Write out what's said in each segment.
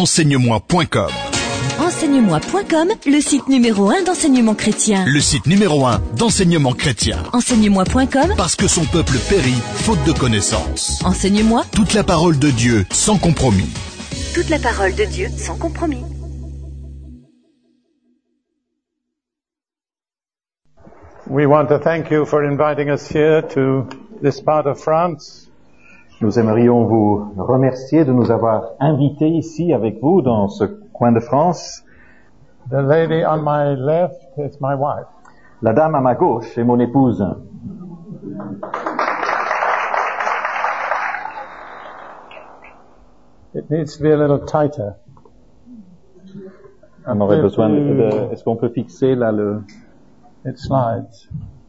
Enseigne-moi.com. Enseigne-moi.com, le site numéro 1 d'enseignement chrétien. Le site numéro 1 d'enseignement chrétien. Enseigne-moi.com, Parce que son peuple périt faute de connaissance. Enseigne-moi. Toute la parole de Dieu sans compromis. Toute la parole de Dieu sans compromis. We want to thank you for inviting us here to this part of France. Nous aimerions vous remercier de nous avoir invités ici avec vous dans ce coin de France. The lady on my left is my wife. La dame à ma gauche est mon épouse. It needs to be a little tighter. On aurait besoin de... Est-ce qu'on peut fixer là le... It slides.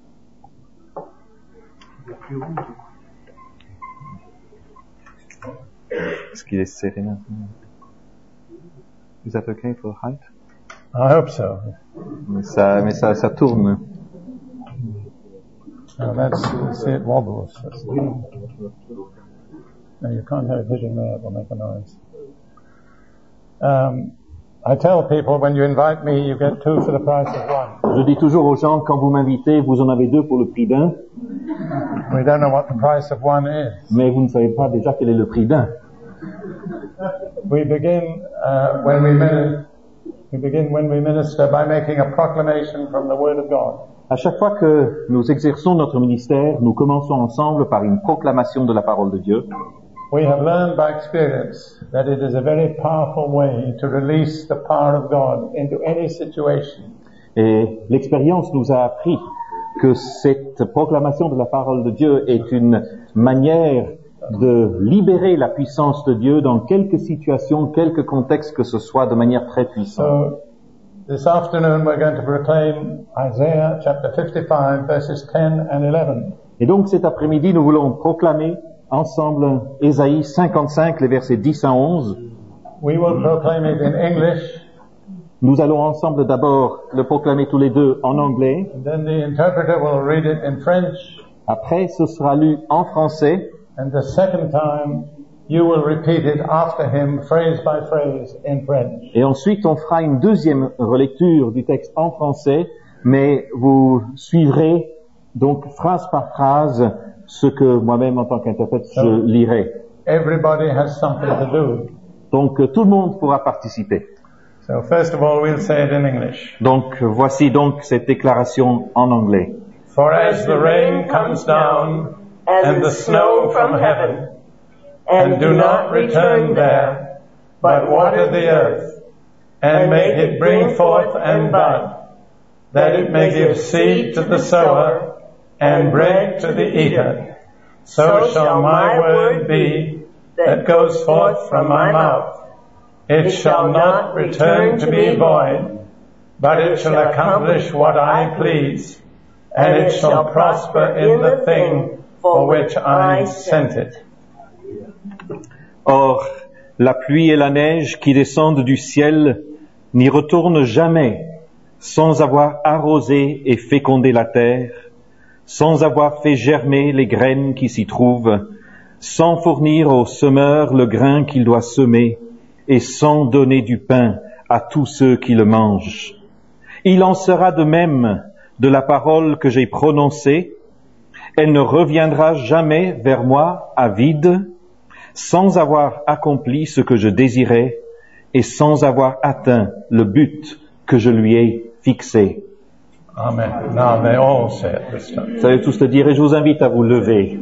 Est-ce qu'il est serré maintenant? Is that okay for height? I hope so. Mais ça tourne. No, see it wobbles. No, you can't have it hitting there, it'll make a noise. I tell people when you invite me, you get two for the price of one. Je dis toujours aux gens, quand vous m'invitez, vous en avez deux pour le prix d'un. We don't know what the price of one is. Mais vous ne savez pas déjà quel est le prix d'un. We begin when we minister by making a proclamation from the Word of God. À chaque fois que nous exerçons notre ministère, nous commençons ensemble par une proclamation de la parole de Dieu. We have learned by experience that it is a very powerful way to release the power of God into any situation. Et l'expérience nous a appris que cette proclamation de la parole de Dieu est une manière de libérer la puissance de Dieu dans quelque situation, quelque contexte que ce soit, de manière très puissante. So, this afternoon we're going to proclaim Isaiah chapter 55 verses 10 and 11. Et donc cet après-midi, nous voulons proclamer ensemble Ésaïe 55, les versets 10 à 11. We will proclaim it in English. Nous allons ensemble d'abord le proclamer tous les deux en anglais. And then the interpreter will read it in French. Après, ce sera lu en français. And the second time, you will repeat it after him, phrase by phrase, in French. Et ensuite, on fera une deuxième relecture du texte en français, mais vous suivrez donc phrase par phrase ce que moi-même, en tant qu'interprète, je lirai. Everybody has something to do. Donc, tout le monde pourra participer. So first of all, we'll say it in English. Donc, voici donc cette déclaration en anglais. For as the rain comes down and the snow from heaven, and do not return there, but water the earth, and make it bring forth and bud, that it may give seed to the sower, and bread to the eater, so shall my word be that goes forth from my mouth. It shall not return to me void, but it shall accomplish what I please, and it shall prosper in the thing for which I sent it. Or, la pluie et la neige qui descendent du ciel n'y retournent jamais sans avoir arrosé et fécondé la terre, sans avoir fait germer les graines qui s'y trouvent, sans fournir au semeur le grain qu'il doit semer, et sans donner du pain à tous ceux qui le mangent. Il en sera de même de la parole que j'ai prononcée. Elle ne reviendra jamais vers moi à vide, sans avoir accompli ce que je désirais et sans avoir atteint le but que je lui ai fixé. Amen. Now they all say it this time. Vous savez tous le dire et je vous invite à vous lever.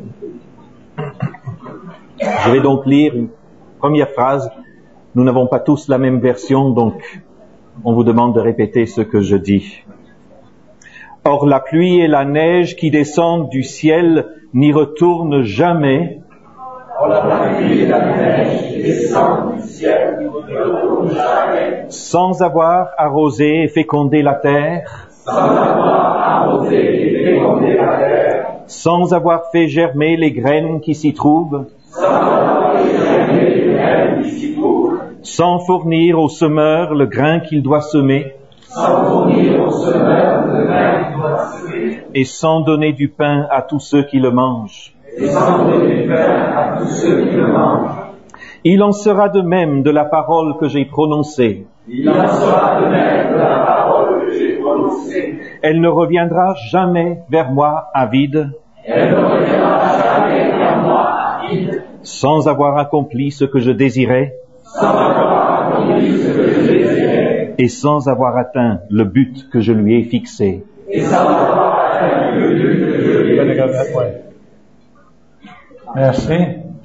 Je vais donc lire une première phrase. Nous n'avons pas tous la même version, donc on vous demande de répéter ce que je dis. Or la pluie et la neige qui descendent du ciel n'y retournent jamais. Or la pluie et la neige qui descendent du ciel n'y retournent jamais. Sans avoir arrosé et fécondé la terre. Sans avoir arrosé et fécondé la terre. Sans avoir fait germer les graines qui s'y trouvent. Sans avoir fait germer les graines qui s'y trouvent. Sans fournir au semeur le grain qu'il doit semer. Sans fournir au semeur le grain qu'il doit semer. Et sans donner du pain à tous ceux qui le mangent. Et sans donner du pain à tous ceux qui le mangent. Il en sera de même de la parole que j'ai prononcée. Il en sera de même de la parole que j'ai prononcée. Elle ne reviendra jamais vers moi à vide, Elle ne reviendra jamais vers moi à vide, sans avoir accompli ce que je désirais sans avoir accompli ce que je désirais, et sans avoir atteint le but que je lui ai fixé. et sans avoir atteint le but que je lui ai Better go that way. Merci.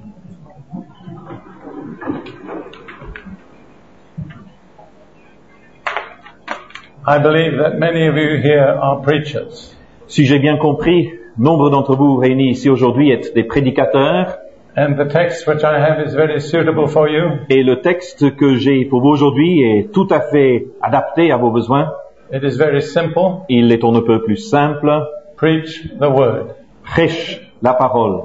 I believe that many of you here are preachers. Si j'ai bien compris, nombre d'entre vous réunis ici aujourd'hui êtes des prédicateurs, And the text which I have is very suitable for you. et le texte que j'ai pour vous aujourd'hui est tout à fait adapté à vos besoins. It is very simple. Il est on ne peut plus simple. Preach the word. Prêche la parole.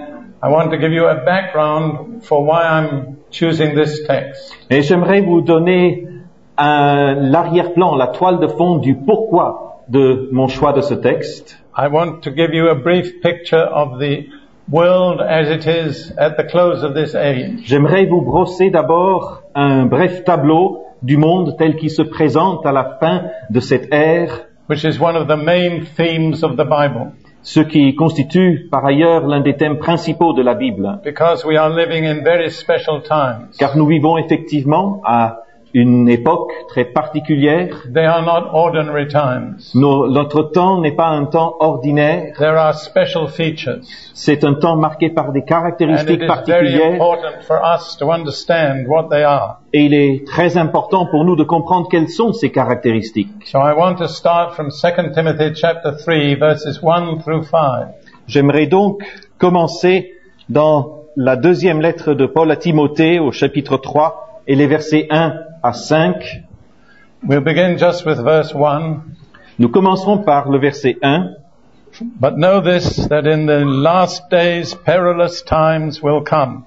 I want to give you a background for why I'm choosing this text. Et j'aimerais vous donner l'arrière-plan, la toile de fond du pourquoi de mon choix de ce texte. I want to give you a brief picture of the world as it is at the close of this age. J'aimerais vous brosser d'abord un bref tableau du monde tel qu'il se présente à la fin de cette ère, Which is one of the main themes of the Bible, ce qui constitue par ailleurs l'un des thèmes principaux de la Bible, because we are living in very special times. car nous vivons effectivement à une époque très particulière. They are not ordinary times. Notre temps n'est pas un temps ordinaire, There are special features. c'est un temps marqué par des And it caractéristiques is very particulières, important for us to understand what they are. et il est très important pour nous de comprendre quelles sont ces caractéristiques. So I want to start from 2 Timothy chapter 3 verses 1 through 5. J'aimerais donc commencer dans la deuxième lettre de Paul à Timothée au chapitre 3 et les versets 1 à 5. We'll begin just with verse 1. Nous commencerons par le verset 1. But know this, that in the last days perilous times will come.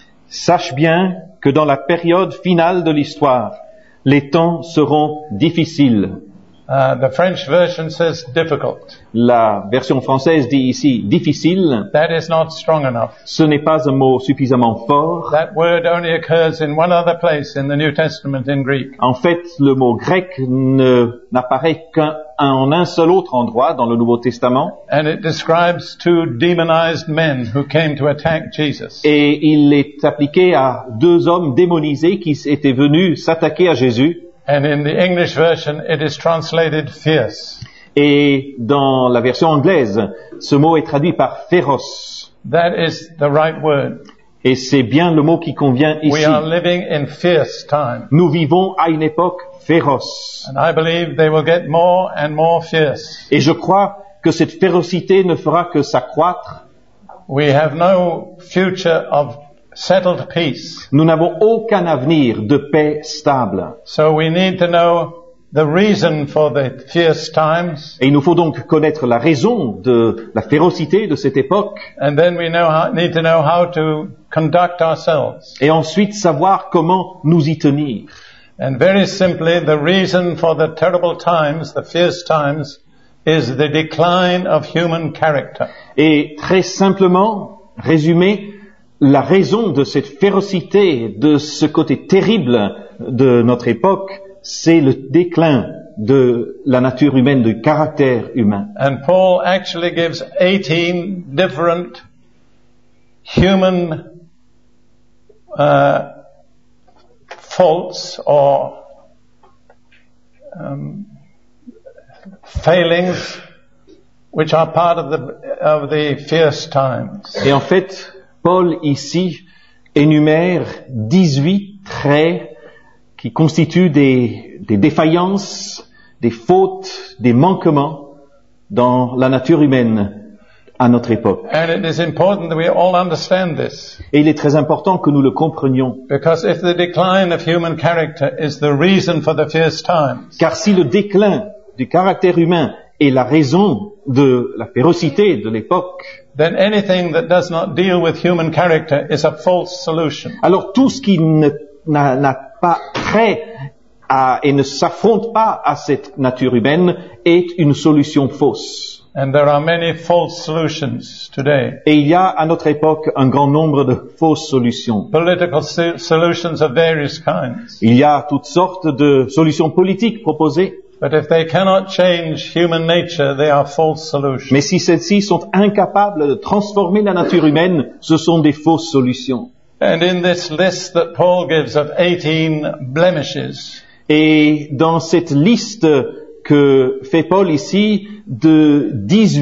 Sache bien que dans la période finale de l'histoire, les temps seront difficiles. The French version says difficult. La version française dit ici difficile. That is not strong enough. Ce n'est pas un mot suffisamment fort. That word only occurs in one other place in the New Testament in Greek. En fait, le mot grec n'apparaît qu'en un seul autre endroit dans le Nouveau Testament. And it describes two demonized men who came to attack Jesus. Et il est appliqué à deux hommes démonisés qui étaient venus s'attaquer à Jésus. And in the English version, it is translated fierce. Et dans la version anglaise, ce mot est traduit par féroce. That is the right word. Et c'est bien le mot qui convient We ici. are living in fierce times. Nous vivons à une époque féroce. And I believe they will get more and more fierce. Et je crois que cette férocité ne fera que s'accroître. We have no future of settled peace. Nous n'avons aucun avenir de paix stable. So we need to know the reason for the fierce times. Et il nous faut donc connaître la raison de la férocité de cette époque. And then we need to know how to conduct ourselves. Et ensuite savoir comment nous y tenir. And very simply, the reason for the terrible times, the fierce times, is the decline of human character. Et très simplement, résumé, la raison de cette férocité, de ce côté terrible de notre époque, c'est le déclin de la nature humaine, du caractère humain. And Paul actually gives 18 different human faults or failings which are part of the fierce times. Et en fait, Paul ici énumère 18 traits qui constituent des défaillances, des fautes, des manquements dans la nature humaine à notre époque. And it is important that we all understand this. Et il est très important que nous le comprenions. Because if the decline of human character is the reason for the fierce times, Car si le déclin du caractère humain est la raison de la férocité de l'époque, then anything that does not deal with human character is a false solution. alors tout ce qui n'a pas trait et ne s'affronte pas à cette nature humaine est une solution fausse. And there are many false solutions today. Et il y a à notre époque un grand nombre de fausses solutions. Political solutions of various kinds. Il y a toutes sortes de solutions politiques proposées, But if they cannot change human nature, they are false solutions. mais si celles-ci sont incapables de transformer la nature humaine, ce sont des fausses solutions. And in this list that Paul gives of 18 blemishes, Et dans cette liste que fait Paul ici de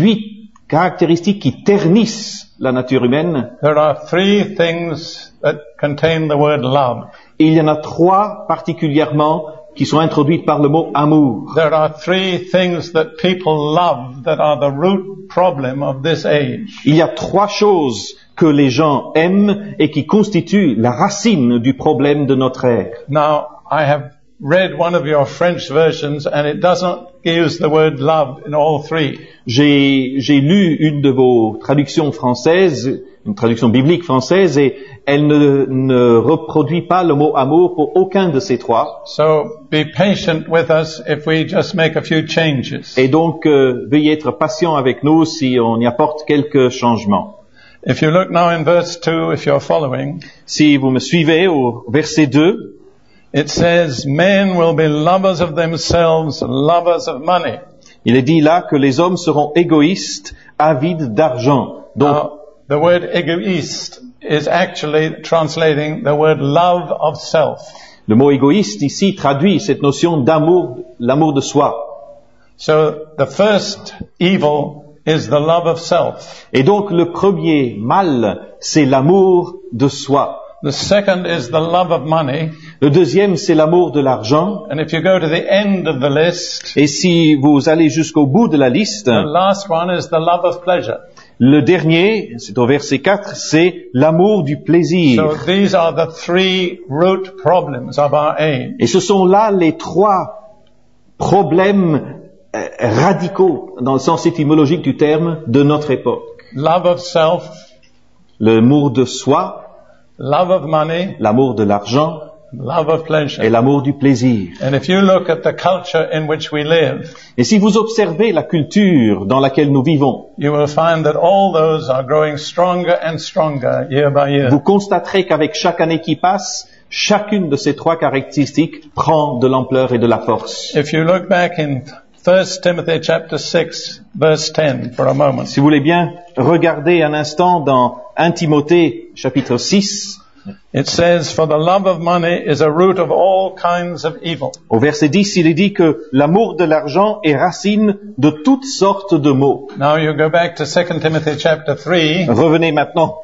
18 caractéristiques qui ternissent la nature humaine, there are 3 things that contain the word love. il y en a 3 particulièrement qui sont introduites par le mot amour. There are 3 things that people love that are the root problem of this age. Il y a 3 choses que les gens aiment et qui constituent la racine du problème de notre ère. Now, I have read one of your French versions and it doesn't use the word love in all 3. J'ai lu une de vos traductions françaises, une traduction biblique française, et elle ne reproduit pas le mot amour pour aucun de ces 3. So be patient with us if we just make a few changes. Et donc, veuillez être patient avec nous si on y apporte quelques changements. If you look now in verse 2, if you're following, Si vous me suivez au verset 2, it says, men will be lovers of themselves, lovers of money. il est dit là que les hommes seront égoïstes, avides d'argent. Donc, Now, the word egoist is actually translating the word love of self. le mot égoïste ici traduit cette notion d'amour, l'amour de soi. So the first evil is the love of self. Et donc, le premier mal, c'est l'amour de soi. The second is the love of money. Le deuxième, c'est l'amour de l'argent. And if you go to the end of the list, Et si vous allez jusqu'au bout de la liste, the last one is the love of pleasure. le dernier, c'est au verset 4, c'est l'amour du plaisir. So these are the 3 root problems of our age. Et ce sont là les 3 problèmes radicaux, dans le sens étymologique du terme, de notre époque. Love of self, L'amour de soi, love of money, l'amour de l'argent love of pleasure. et l'amour du plaisir. And if you look at the culture in which we live, Et si vous observez la culture dans laquelle nous vivons, you will find that all those are growing stronger and stronger year by year. vous constaterez qu'avec chaque année qui passe, chacune de ces 3 caractéristiques prend de l'ampleur et de la force. If you look back in 1 Timothy chapter 6, verse 10 for a moment, Si vous voulez bien regarder un instant dans 1 Timothée chapitre 6, it says, for the love of money is a root of all kinds of evil. au verset 10, il est dit que l'amour de l'argent est racine de toutes sortes de maux. Now you go back to 2 Timothy chapter 3, Revenez maintenant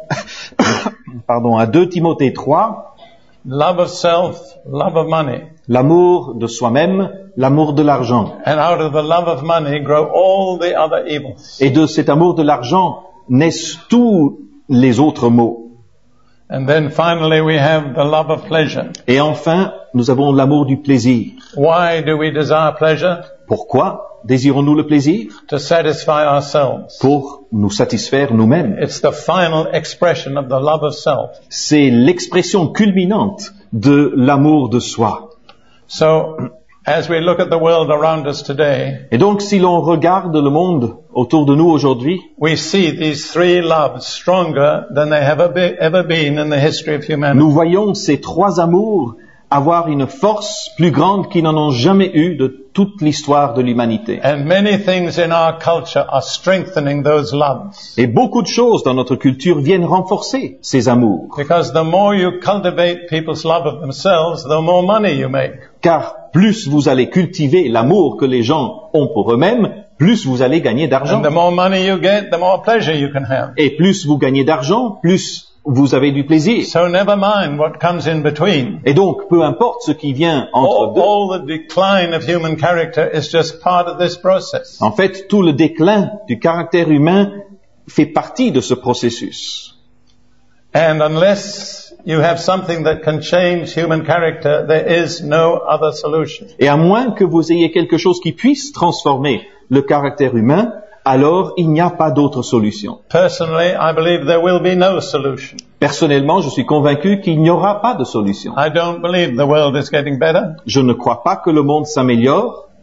à 2 Timothée 3, love of self, love of money. l'amour de soi-même, l'amour de l'argent. And out of the love of money grow all the other evils. Et de cet amour de l'argent naissent tous les autres maux. And then finally we have the love of pleasure. Et enfin, nous avons l'amour du plaisir. Why do we desire pleasure? Pourquoi désirons-nous le plaisir? To satisfy ourselves. Pour nous satisfaire nous-mêmes. It's the final expression of the love of self. C'est l'expression culminante de l'amour de soi. So, as we look at the world around us today, Et donc, si l'on regarde le monde autour de nous aujourd'hui, we see these 3 loves stronger than they have ever been in the history of humanity. nous voyons ces 3 amours avoir une force plus grande qu'ils n'en ont jamais eu de toute l'histoire de l'humanité. And many things in our culture are strengthening those loves. Et beaucoup de choses dans notre culture viennent renforcer ces amours. Because the more you cultivate people's love of themselves, the more money you make. Car plus vous allez cultiver l'amour que les gens ont pour eux-mêmes, plus vous allez gagner d'argent. And the more money you get, the more pleasure you can have. Et plus vous gagnez d'argent, plus vous avez du plaisir. So never mind what comes in between. Et donc, peu importe ce qui vient entre deux. All the decline of human character is just part of this process. En fait, tout le déclin du caractère humain fait partie de ce processus. And unless you have something that can change human character, there is no other solution. Et à moins que vous ayez quelque chose qui puisse transformer le caractère humain, alors il n'y a pas d'autre solution. Personally, I believe there will be no solution. Personnellement, je suis convaincu qu'il n'y aura pas de solution. I don't believe the world is getting better. Je ne crois pas que le monde s'améliore.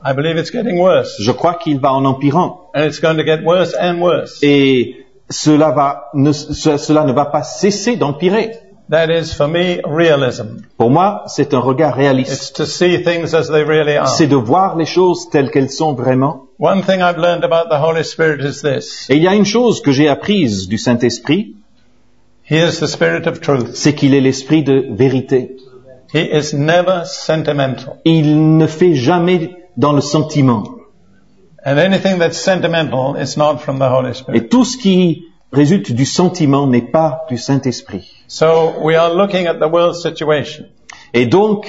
I believe it's getting worse. Je crois qu'il va en empirant. And it's going to get worse and worse. Et cela ne va pas cesser d'empirer. That is, for me, realism. Pour moi, c'est un regard réaliste. It's to see things as they really are. C'est de voir les choses telles qu'elles sont vraiment. One thing I've learned about the Holy Spirit is this. Et il y a une chose que j'ai apprise du Saint-Esprit, He is the Spirit of truth. c'est qu'il est l'esprit de vérité. He is never sentimental. Il ne fait jamais dans le sentiment. And anything that's sentimental is not from the Holy Spirit. Et tout ce qui résulte du sentiment n'est pas du Saint-Esprit. So we are looking at the world situation. Et donc,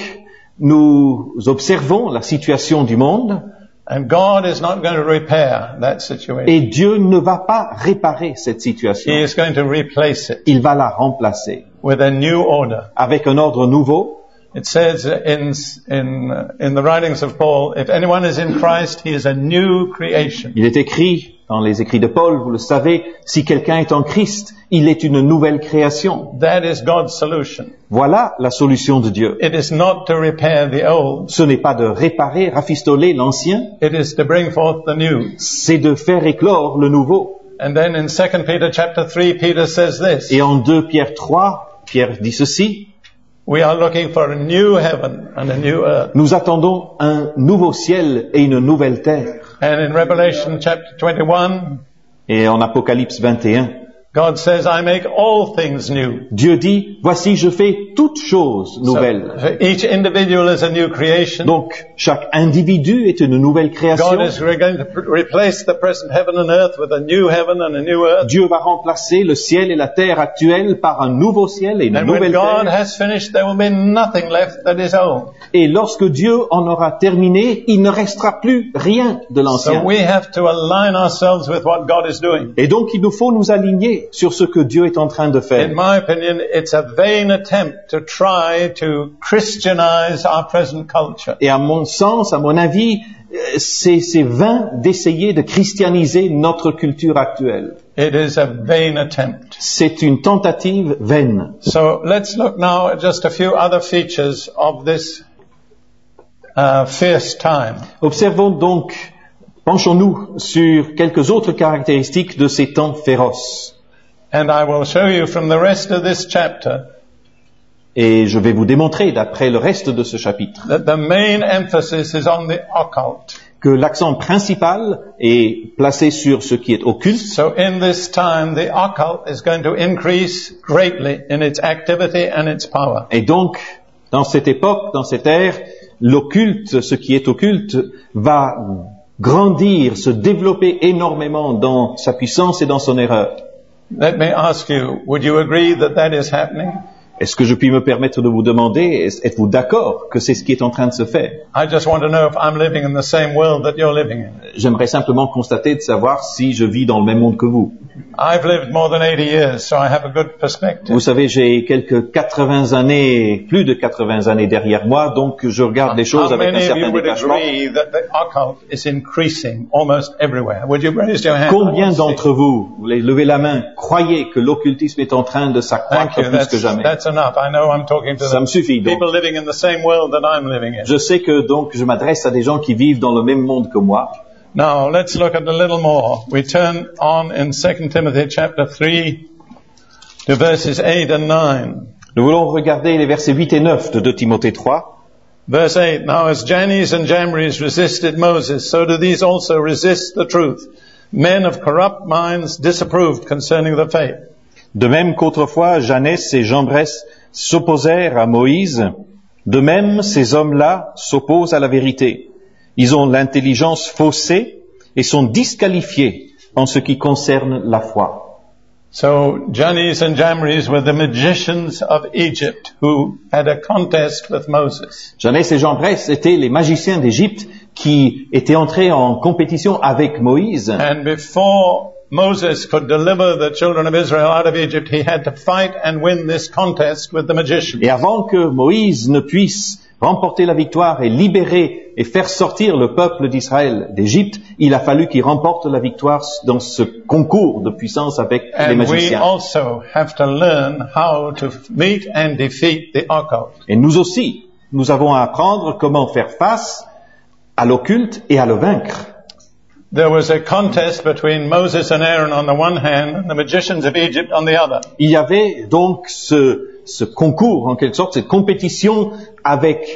nous observons la situation du monde, And God is not going to repair that situation. et Dieu ne va pas réparer cette situation. He is going to replace it Il va la remplacer with a new order. avec un ordre nouveau. It says in the writings of Paul, if anyone is in Christ, he is a new creation. Il est écrit dans les écrits de Paul, vous le savez, si quelqu'un est en Christ, il est une nouvelle création. That is God's solution. Voilà la solution de Dieu. It is not to repair the old. Ce n'est pas de réparer, rafistoler l'ancien, It is to bring forth the new. c'est de faire éclore le nouveau. And then in 2 Peter chapter 3, Peter says this. Et en 2 Pierre 3, Pierre dit ceci, We are looking for a new heaven and a new earth. nous attendons un nouveau ciel et une nouvelle terre. And in Revelation chapter 21, Et en Apocalypse 21, God says, I make all things new. Dieu dit, voici je fais toutes choses nouvelles. So each individual is a new creation. Donc, chaque individu est une nouvelle création. God is going to replace the present heaven and earth with a new heaven and a new earth. Dieu va remplacer le ciel et la terre actuelle par un nouveau ciel et une And when nouvelle God terre. has finished, there will be nothing left that is old. Et lorsque Dieu en aura terminé, il ne restera plus rien de So l'ancien. we have to align ourselves with what God is doing. Et donc, il nous faut nous aligner sur ce que Dieu est en train de faire. In my opinion, it's a vain attempt to try to Christianize our present culture. Et à mon sens, à mon avis, c'est vain d'essayer de christianiser notre culture actuelle. It is a vain attempt. C'est une tentative vaine. So let's look now at just a few other features of this fierce time. Observons donc, penchons-nous sur quelques autres caractéristiques de ces temps féroces. And I will show you from the rest of this chapter Et je vais vous démontrer, d'après le reste de ce chapitre, that the main emphasis is on the occult. que l'accent principal est placé sur ce qui est occulte. So in this time, the occult is going to increase greatly in its activity and its power. Et donc, dans cette époque, dans cette ère, l'occulte, ce qui est occulte, va grandir, se développer énormément dans sa puissance et dans son erreur. Let me ask you, would you agree that that is happening? Est-ce que je puis me permettre de vous demander, êtes-vous d'accord que c'est ce qui est en train de se faire? I just want to know if I'm living in the same world that you're living in. J'aimerais simplement constater de savoir si je vis dans le même monde que vous. I've lived more than 80 years, so I have a good perspective. Vous savez, j'ai quelques 80 années, plus de 80 années derrière moi, donc je regarde les choses How avec un many of you certain would détachement. agree that the occult is increasing almost everywhere? Would you raise your hand? Combien d'entre vous, vous levez la main, croyez que l'occultisme est en train de Thank s'accroître you. plus que jamais? That's enough. I know I'm talking to Ça me the suffit, donc. people living in the same world that I'm living in. Je sais que donc je m'adresse à des gens qui vivent dans le même monde que moi. Now, let's look at a little more. We turn on in 2 Timothy chapter 3 to verses 8 and 9. Nous voulons regarder les versets 8 et 9 de 2 Timothée 3. Verse 8, Now as Jannes and Jambres resisted Moses, so do these also resist the truth. Men of corrupt minds disapproved concerning the faith. De même qu'autrefois Jannes et Jambres s'opposèrent à Moïse, de même ces hommes-là s'opposent à la vérité. Ils ont l'intelligence faussée et sont disqualifiés en ce qui concerne la foi. So Jannes and Jambres were the magicians of Egypt who had a contest with Moses. Jannes et Jambres étaient les magiciens d'Égypte qui étaient entrés en compétition avec Moïse. And before Moses could deliver the children of Israel out of Egypt, he had to fight and win this contest with the magicians. Et avant que Moïse ne puisse remporter la victoire et libérer et faire sortir le peuple d'Israël d'Égypte, il a fallu qu'il remporte la victoire dans ce concours de puissance avec les And we magiciens. also have to learn how to meet and defeat the occult. Et nous aussi, nous avons à apprendre comment faire face à l'occulte et à le vaincre. There was a contest between Moses and Aaron on the one hand and the magicians of Egypt on the other. Il y avait donc ce concours, en quelque sorte, cette compétition avec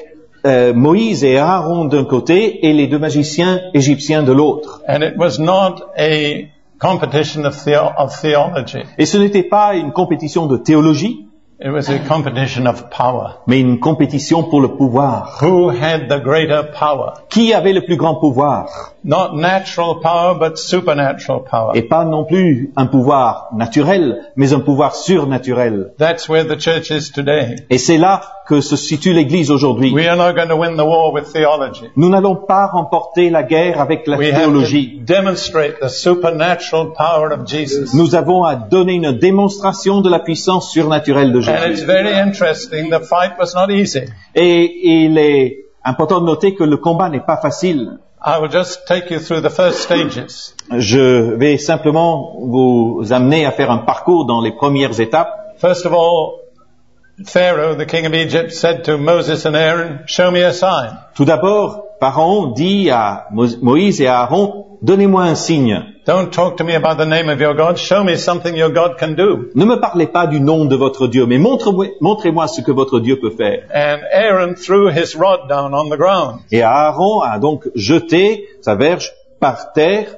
Moïse et Aaron d'un côté et les deux magiciens égyptiens de l'autre. And it was not a competition of theology. Et ce n'était pas une compétition de théologie, It was a competition of power. mais une compétition pour le pouvoir. Who had the greater power? Qui avait le plus grand pouvoir? Not natural power, but supernatural power. Et pas non plus un pouvoir naturel, mais un pouvoir surnaturel. That's where the church is today. Et c'est là que se situe l'Église aujourd'hui. We are not going to win the war with theology. Nous n'allons pas remporter la guerre avec la We have théologie. to demonstrate the supernatural power of Jesus. Nous avons à donner une démonstration de la puissance surnaturelle de And it's Jésus. very interesting, the fight was not easy. Et il est important de noter que le combat n'est pas facile. I will just take you through the first stages. Je vais simplement vous amener à faire un parcours dans les premières étapes. First of all, Pharaoh, the king of Egypt, said to Moses and Aaron, "Show me a sign." Tout d'abord, Pharaon dit à Moïse et à Aaron, donnez-moi un signe. Don't talk to me about the name of your God. Show me something your God can do. Ne me parlez pas du nom de votre Dieu, mais montrez-moi ce que votre Dieu peut faire. And Aaron threw his rod down on the ground. Et Aaron a donc jeté sa verge par terre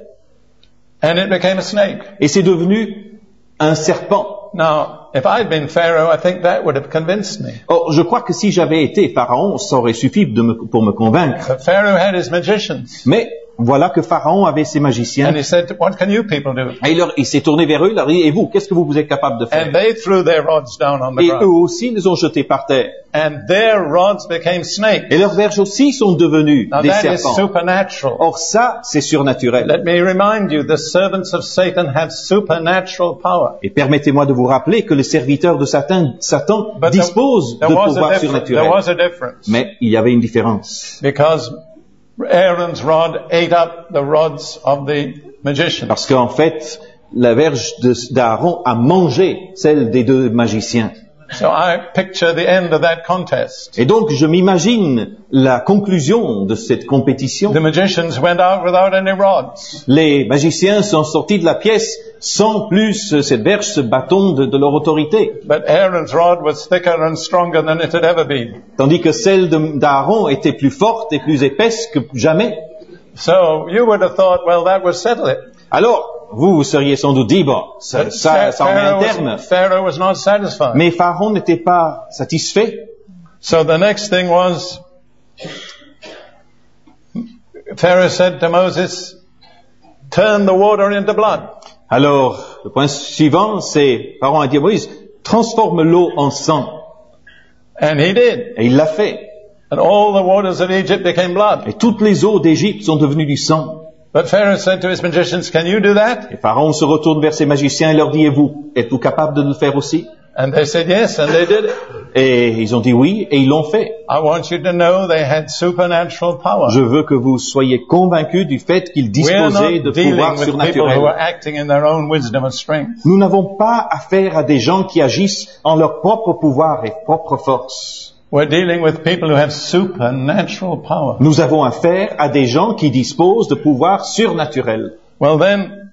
And it became a snake. et c'est devenu un serpent. Now, if I'd been Pharaoh, I think that would have convinced me. Or, je crois que si j'avais été Pharaon, ça aurait suffi pour me convaincre. But Pharaoh had his magicians. Mais voilà que Pharaon avait ses magiciens. And he said, "What can you people do?" Et il s'est tourné vers eux, il leur a dit, et vous, qu'est-ce que vous êtes capable de faire? And they threw their rods down on the Et eux ground. aussi les ont jetés par terre. And their rods became snakes. Et leurs verges aussi sont devenues Now des that is serpents. supernatural. Or ça, c'est surnaturel. Let me remind you, the servants of Satan have supernatural power. Et permettez-moi de vous rappeler que les serviteurs de Satan But disposent de pouvoir there surnaturel. was a difference. Mais il y avait une différence. Because Aaron's rod ate up the rods of the magicians. Parce qu'en fait, la verge d'Aaron a mangé celle des deux magiciens. So I picture the end of that contest. Et donc, je m'imagine la conclusion de cette compétition. The magicians went out without any rods. Les magiciens sont sortis de la pièce sans plus cette verge, ce bâton de leur autorité. But Aaron's rod was thicker and stronger than it had ever been. Tandis que celle d'Aaron était plus forte et plus épaisse que jamais. So you would have thought, well, that would settle it. Alors, vous seriez sans doute dit, bon, ça en met un terme. Pharaoh was not satisfied. Mais Pharaon n'était pas satisfait. So the next thing was, Pharaoh said to Moses, turn the water into blood. Alors, le point suivant, c'est, Pharaon a dit à Moïse, transforme l'eau en sang. And he did. Et il l'a fait. And all the waters of Egypt became blood. Et toutes les eaux d'Égypte sont devenues du sang. But Pharaoh said to his magicians, can you do that? Et Pharaon se retourne vers ses magiciens et leur dit, êtes-vous capables de le faire aussi? And they said yes, and they did it. Et ils ont dit oui, et ils l'ont fait. I want you to know they had supernatural power. Je veux que vous soyez convaincus du fait qu'ils We're disposaient not de dealing pouvoir with people who are surnaturels. acting in their own wisdom and strength. Nous n'avons pas affaire à des gens qui agissent en leur propre pouvoir et propre force. We're dealing with people who have supernatural power. Nous avons affaire à des gens qui disposent de pouvoirs surnaturels. Well then,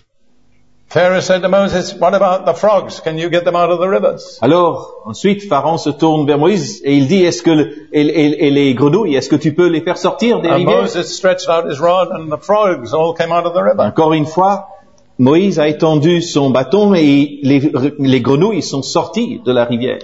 Pharaoh said to Moses, what about the frogs? Can you get them out of the rivers? Alors, ensuite, Pharaon se tourne vers Moïse et il dit, et les grenouilles, est-ce que tu peux les faire sortir des And rivières? Moses stretched out his rod and the frogs all came out of the river. Encore une fois, Moïse a étendu son bâton et les grenouilles sont sorties de la rivière.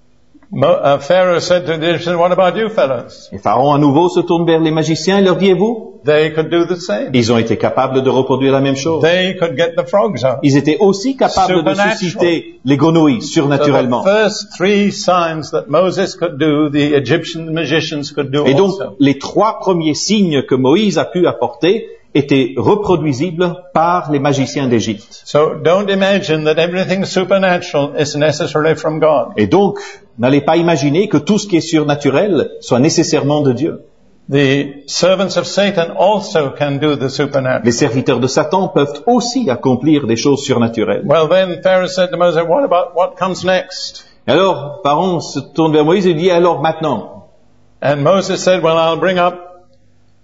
Pharaoh said to the Egyptians, what about you fellows? Et Pharaon à nouveau se tourne vers les magiciens et leur dit, et vous? They could do the same. Ils ont été capables de reproduire la même chose. They could get the frogs out. Ils étaient aussi capables de Supernatural. susciter les grenouilles So surnaturellement. the first three signs that Moses could do, the Egyptian magicians could do Et donc, also. les trois premiers signes que Moïse a pu apporter étaient reproduisibles par les magiciens d'Égypte. So don't imagine that everything supernatural is necessarily from God. Et donc, n'allez pas imaginer que tout ce qui est surnaturel soit nécessairement de Dieu. The servants of Satan also can do the supernatural. Les serviteurs de Satan peuvent aussi accomplir des choses surnaturelles. Well then Pharaoh said to Moses, what comes next? Et alors, Pharaon se tourne vers Moïse et dit, alors maintenant? And Moses said, well,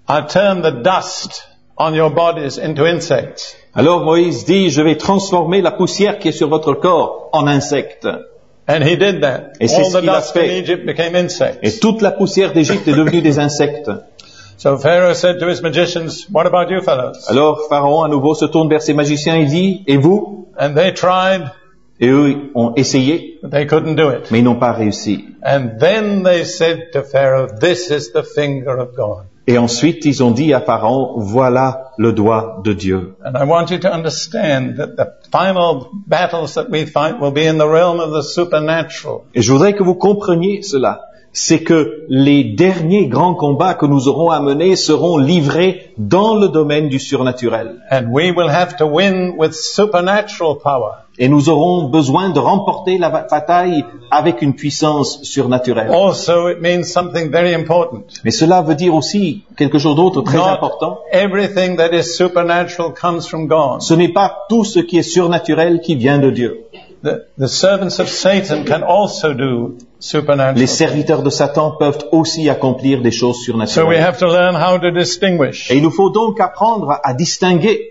I'll turn the dust on your bodies into insects. Alors Moïse dit, je vais transformer la poussière qui est sur votre corps en insectes. And he did that. Et c'est All ce the qu'il a dust in fait. Egypt became insects. Et toute la poussière d'Égypte est devenue des insectes. So Pharaoh said to his magicians, what about you fellows? Alors Pharaon à nouveau se tourne vers ses magiciens et dit, et vous? And they tried, Et eux ont essayé, but they couldn't do it. mais ils n'ont pas réussi. And then they said to Pharaoh, this is the finger of God. Et ensuite ils ont dit à Pharaon, voilà le doigt de Dieu. And I want you to understand that the final battles that we fight will be in the realm of the supernatural. Et je voudrais que vous compreniez cela. C'est que les derniers grands combats que nous aurons à mener seront livrés dans le domaine du surnaturel. And we will have to win with supernatural power. Et nous aurons besoin de remporter la bataille avec une puissance surnaturelle. Also, it means something very important. Mais cela veut dire aussi quelque chose d'autre très important. Not everything that is supernatural comes from God. Ce n'est pas tout ce qui est surnaturel qui vient de Dieu. The servants of Satan can also do supernatural. Les serviteurs de Satan peuvent aussi accomplir des choses So we surnaturelles. have to learn how to distinguish. Et il nous faut donc apprendre à distinguer.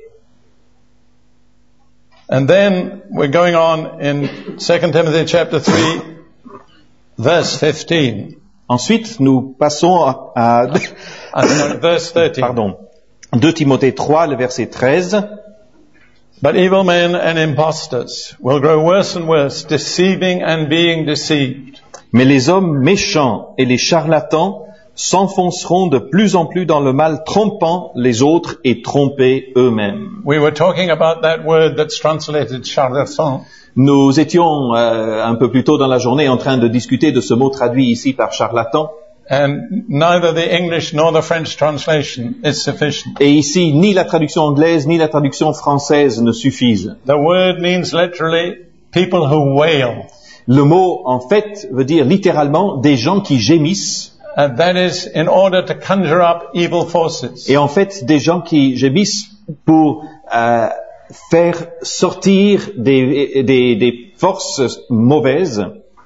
And then we're going on in 2 Timothy chapter 3, verse 15. Ensuite, nous passons à Verse 13. pardon, 2 Timothée 3, le verset 13. But evil men and impostors will grow worse and worse, deceiving and being deceived. Mais les hommes méchants et les charlatans s'enfonceront de plus en plus dans le mal, trompant les autres et trompés eux-mêmes. We were talking about that word that's translated charlatan. Nous étions un peu plus tôt dans la journée en train de discuter de ce mot traduit ici par charlatan. And neither the English nor the French translation is sufficient. Et ici, ni la traduction anglaise ni la traduction française ne suffisent. The word means literally people who wail. Le mot, en fait, veut dire littéralement des gens qui gémissent. And that is in order to conjure up evil forces. Et en fait, des gens qui gémissent pour faire sortir des forces mauvaises.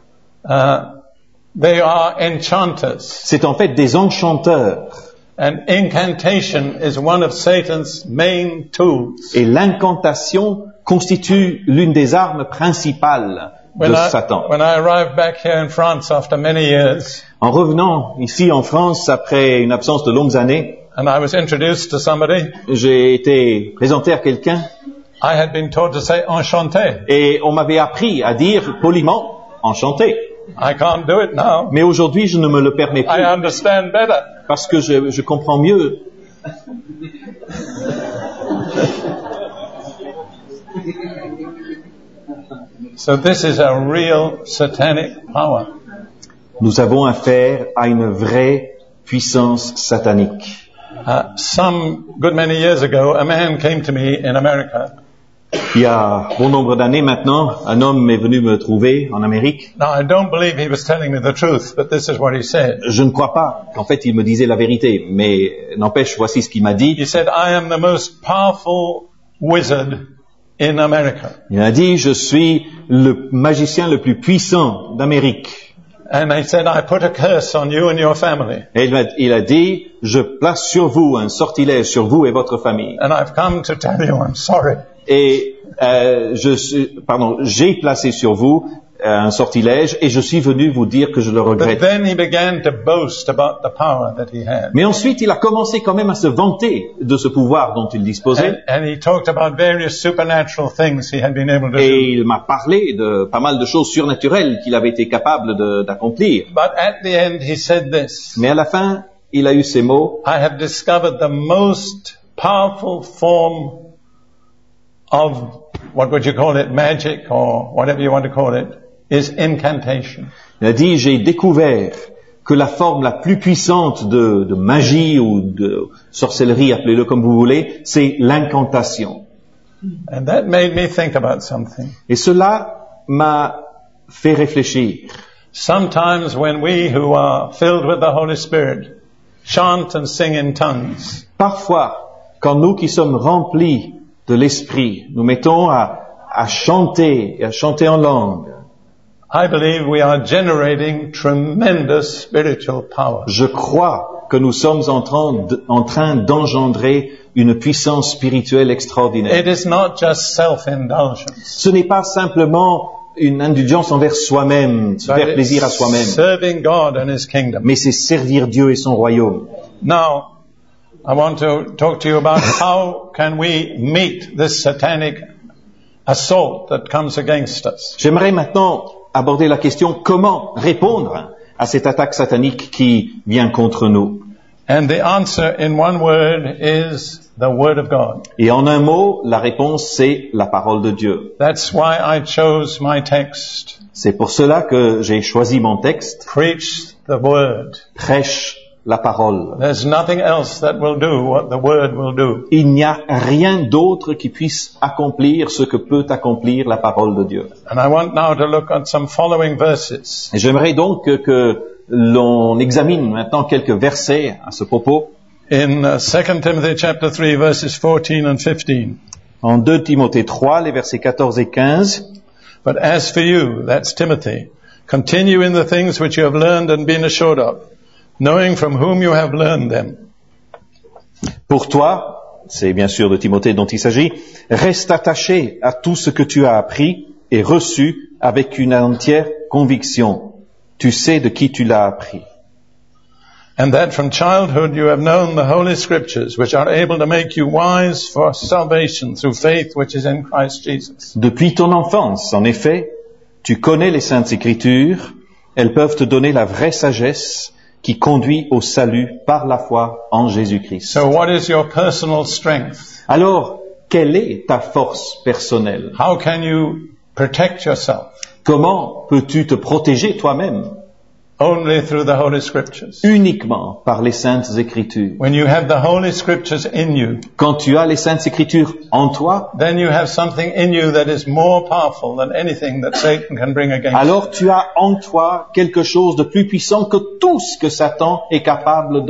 They are enchanters. C'est en fait des enchanteurs. And incantation is one of Satan's main tools. Et l'incantation constitue l'une des armes principales de Satan. When I arrived back here in France after many years, En revenant ici en France après une absence de longues années, and I was introduced to somebody, j'ai été présenté à quelqu'un I had been taught to say enchanté. et on m'avait appris à dire poliment enchanté. I can't do it now. Mais aujourd'hui, je ne me le permets plus I understand better. parce que je comprends mieux. So this is a real satanic power. Nous avons affaire à une vraie puissance satanique. Some good many years ago, a man came to me in America. Il y a bon nombre d'années maintenant, un homme est venu me trouver en Amérique. Now, I don't believe he was telling me the truth, but this is what he said. Je ne crois pas qu'en fait il me disait la vérité, mais n'empêche, voici ce qu'il m'a dit. He said, I am the most powerful wizard in America. Il a dit, je suis le magicien le plus puissant d'Amérique. And he said, I put a curse on you and your family. Et il a dit, je place sur vous un sortilège sur vous et votre famille. And I've come to tell you I'm sorry. Et j'ai placé sur vous un sortilège et je suis venu vous dire que je le But regrette. then he began to boast about the power that he had. Mais ensuite, il a commencé quand même à se vanter de ce pouvoir dont il disposait. And he talked about various supernatural things he had been able to Et do. il m'a parlé de pas mal de choses surnaturelles qu'il avait été capable d'accomplir. But at the end he said this, Mais à la fin, il a eu ces mots. I have discovered the most powerful form of, what would you call it, magic or whatever you want to call it, is incantation. Il a dit, j'ai découvert que la forme la plus puissante de magie ou de sorcellerie, appelez-le comme vous voulez, c'est l'incantation. And that made me think about something. Et cela m'a fait réfléchir. Sometimes when we who are filled with the Holy Spirit chant and sing in tongues, Parfois, quand nous qui sommes remplis de l'esprit, nous mettons à chanter et à chanter en langue, I believe we are generating tremendous spiritual power. je crois que nous sommes en train d'engendrer une puissance spirituelle extraordinaire. It is not just self-indulgence. Ce n'est pas simplement une indulgence envers soi-même, se faire plaisir à soi-même, serving God and His kingdom. mais c'est servir Dieu et son royaume. Now, I want to talk to you about how can we meet this satanic assault that comes against us. J'aimerais maintenant aborder la question comment répondre à cette attaque satanique qui vient contre nous. And the answer in one word is the Word of God. Et en un mot, la réponse c'est la parole de Dieu. That's why I chose my text. C'est pour cela que j'ai choisi mon texte. Preach the Word. Prêche la parole. There's nothing else that will do what the Word will do. Il n'y a rien d'autre qui puisse accomplir ce que peut accomplir la parole de Dieu. And I want now to look at some following verses. Et j'aimerais donc que l'on examine maintenant quelques versets à ce propos. In 2 Timothy chapter 3 verses 14 and 15. En 2 Timothée 3, les versets 14 et 15. But as for you, that's Timothy, continue in the things which you have learned and been assured of, knowing from whom you have learned them. Pour toi, c'est bien sûr de Timothée dont il s'agit, reste attaché à tout ce que tu as appris et reçu avec une entière conviction. Tu sais de qui tu l'as appris. And that from childhood you have known the Holy Scriptures, which are able to make you wise for salvation through faith which is in Christ Jesus. Depuis ton enfance, en effet, tu connais les Saintes Écritures, elles peuvent te donner la vraie sagesse qui conduit au salut par la foi en Jésus-Christ. So what is your personal strength? Alors, quelle est ta force personnelle? How can you protect yourself? Comment peux-tu te protéger toi-même? Only through the Holy Scriptures. Uniquement par les Saintes Écritures. When you have the Holy Scriptures in you, Quand tu as les Saintes Écritures en toi, then you have something in you that is more powerful than anything that Satan can bring against alors you. tu as en toi quelque chose de plus puissant que tout ce que Satan est capable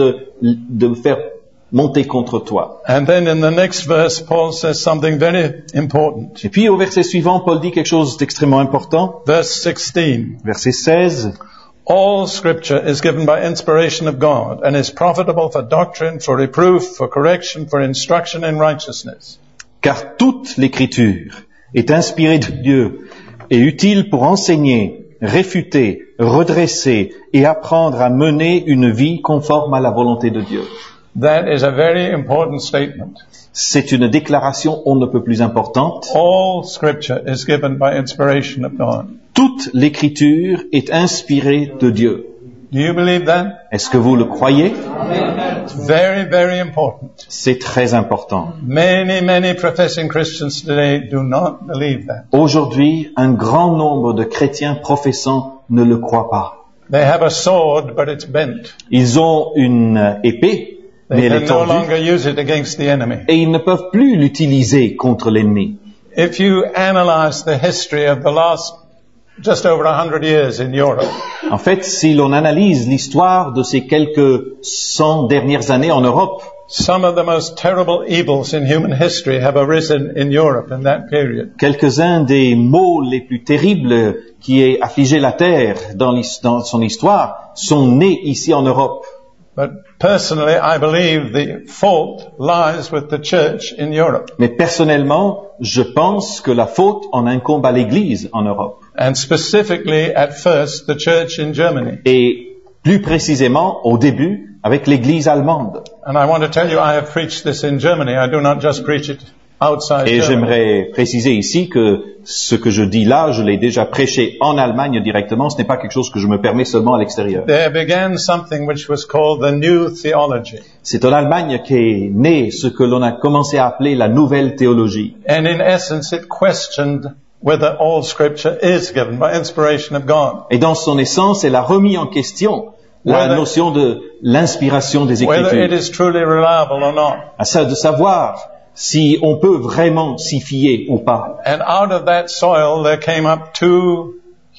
de faire monter contre toi. And then in the next verse, Paul says something very important. Et puis au verset suivant, Paul dit quelque chose d'extrêmement important. Verse 16. Verset 16. All Scripture is given by inspiration of God and is profitable for doctrine, for reproof, for correction, for instruction in righteousness. Car toute l'Écriture est inspirée de Dieu et utile pour enseigner, réfuter, redresser et apprendre à mener une vie conforme à la volonté de Dieu. That is a very important statement. C'est une déclaration on ne peut plus importante. All Scripture is given by inspiration of God. Toute l'Écriture est inspirée de Dieu. Do you believe that? Est-ce que vous le croyez? It's very, very important. C'est très important. Many professing Christians today do not believe that. Aujourd'hui, un grand nombre de chrétiens professants ne le croient pas. They have a sword, but it's bent. Ils ont une épée, mais They elle can est no tordue, longer use it against the enemy. et ils ne peuvent plus l'utiliser contre l'ennemi. If you analyze the history of the last just over 100 years in Europe, En fait, si l'on analyse l'histoire de ces quelques 100 dernières années en Europe, some of the most terrible evils in human history have arisen in Europe in that period. quelques-uns des maux les plus terribles qui aient affligé la Terre dans son histoire sont nés ici en Europe. But personally, I believe the fault lies with the church in Europe. Mais personnellement, je pense que la faute en incombe à l'Église en Europe. And specifically, at first, the church in Germany. Et plus précisément, au début, avec l'Église allemande. And I want to tell you, I have preached this in Germany. I do not just preach it outside Et Germany. j'aimerais préciser ici que ce que je dis là, je l'ai déjà prêché en Allemagne directement. Ce n'est pas quelque chose que je me permets seulement à l'extérieur. There began something which was called the New Theology. C'est en Allemagne qu'est né ce que l'on a commencé à appeler la nouvelle théologie. And in essence, it questioned whether all Scripture is given by inspiration of God. Et dans son essence, elle a remis en question la notion de l'inspiration des Whether it Écritures. is truly reliable or not. À ça de savoir si on peut vraiment s'y fier ou pas. And out of that soil, there came up two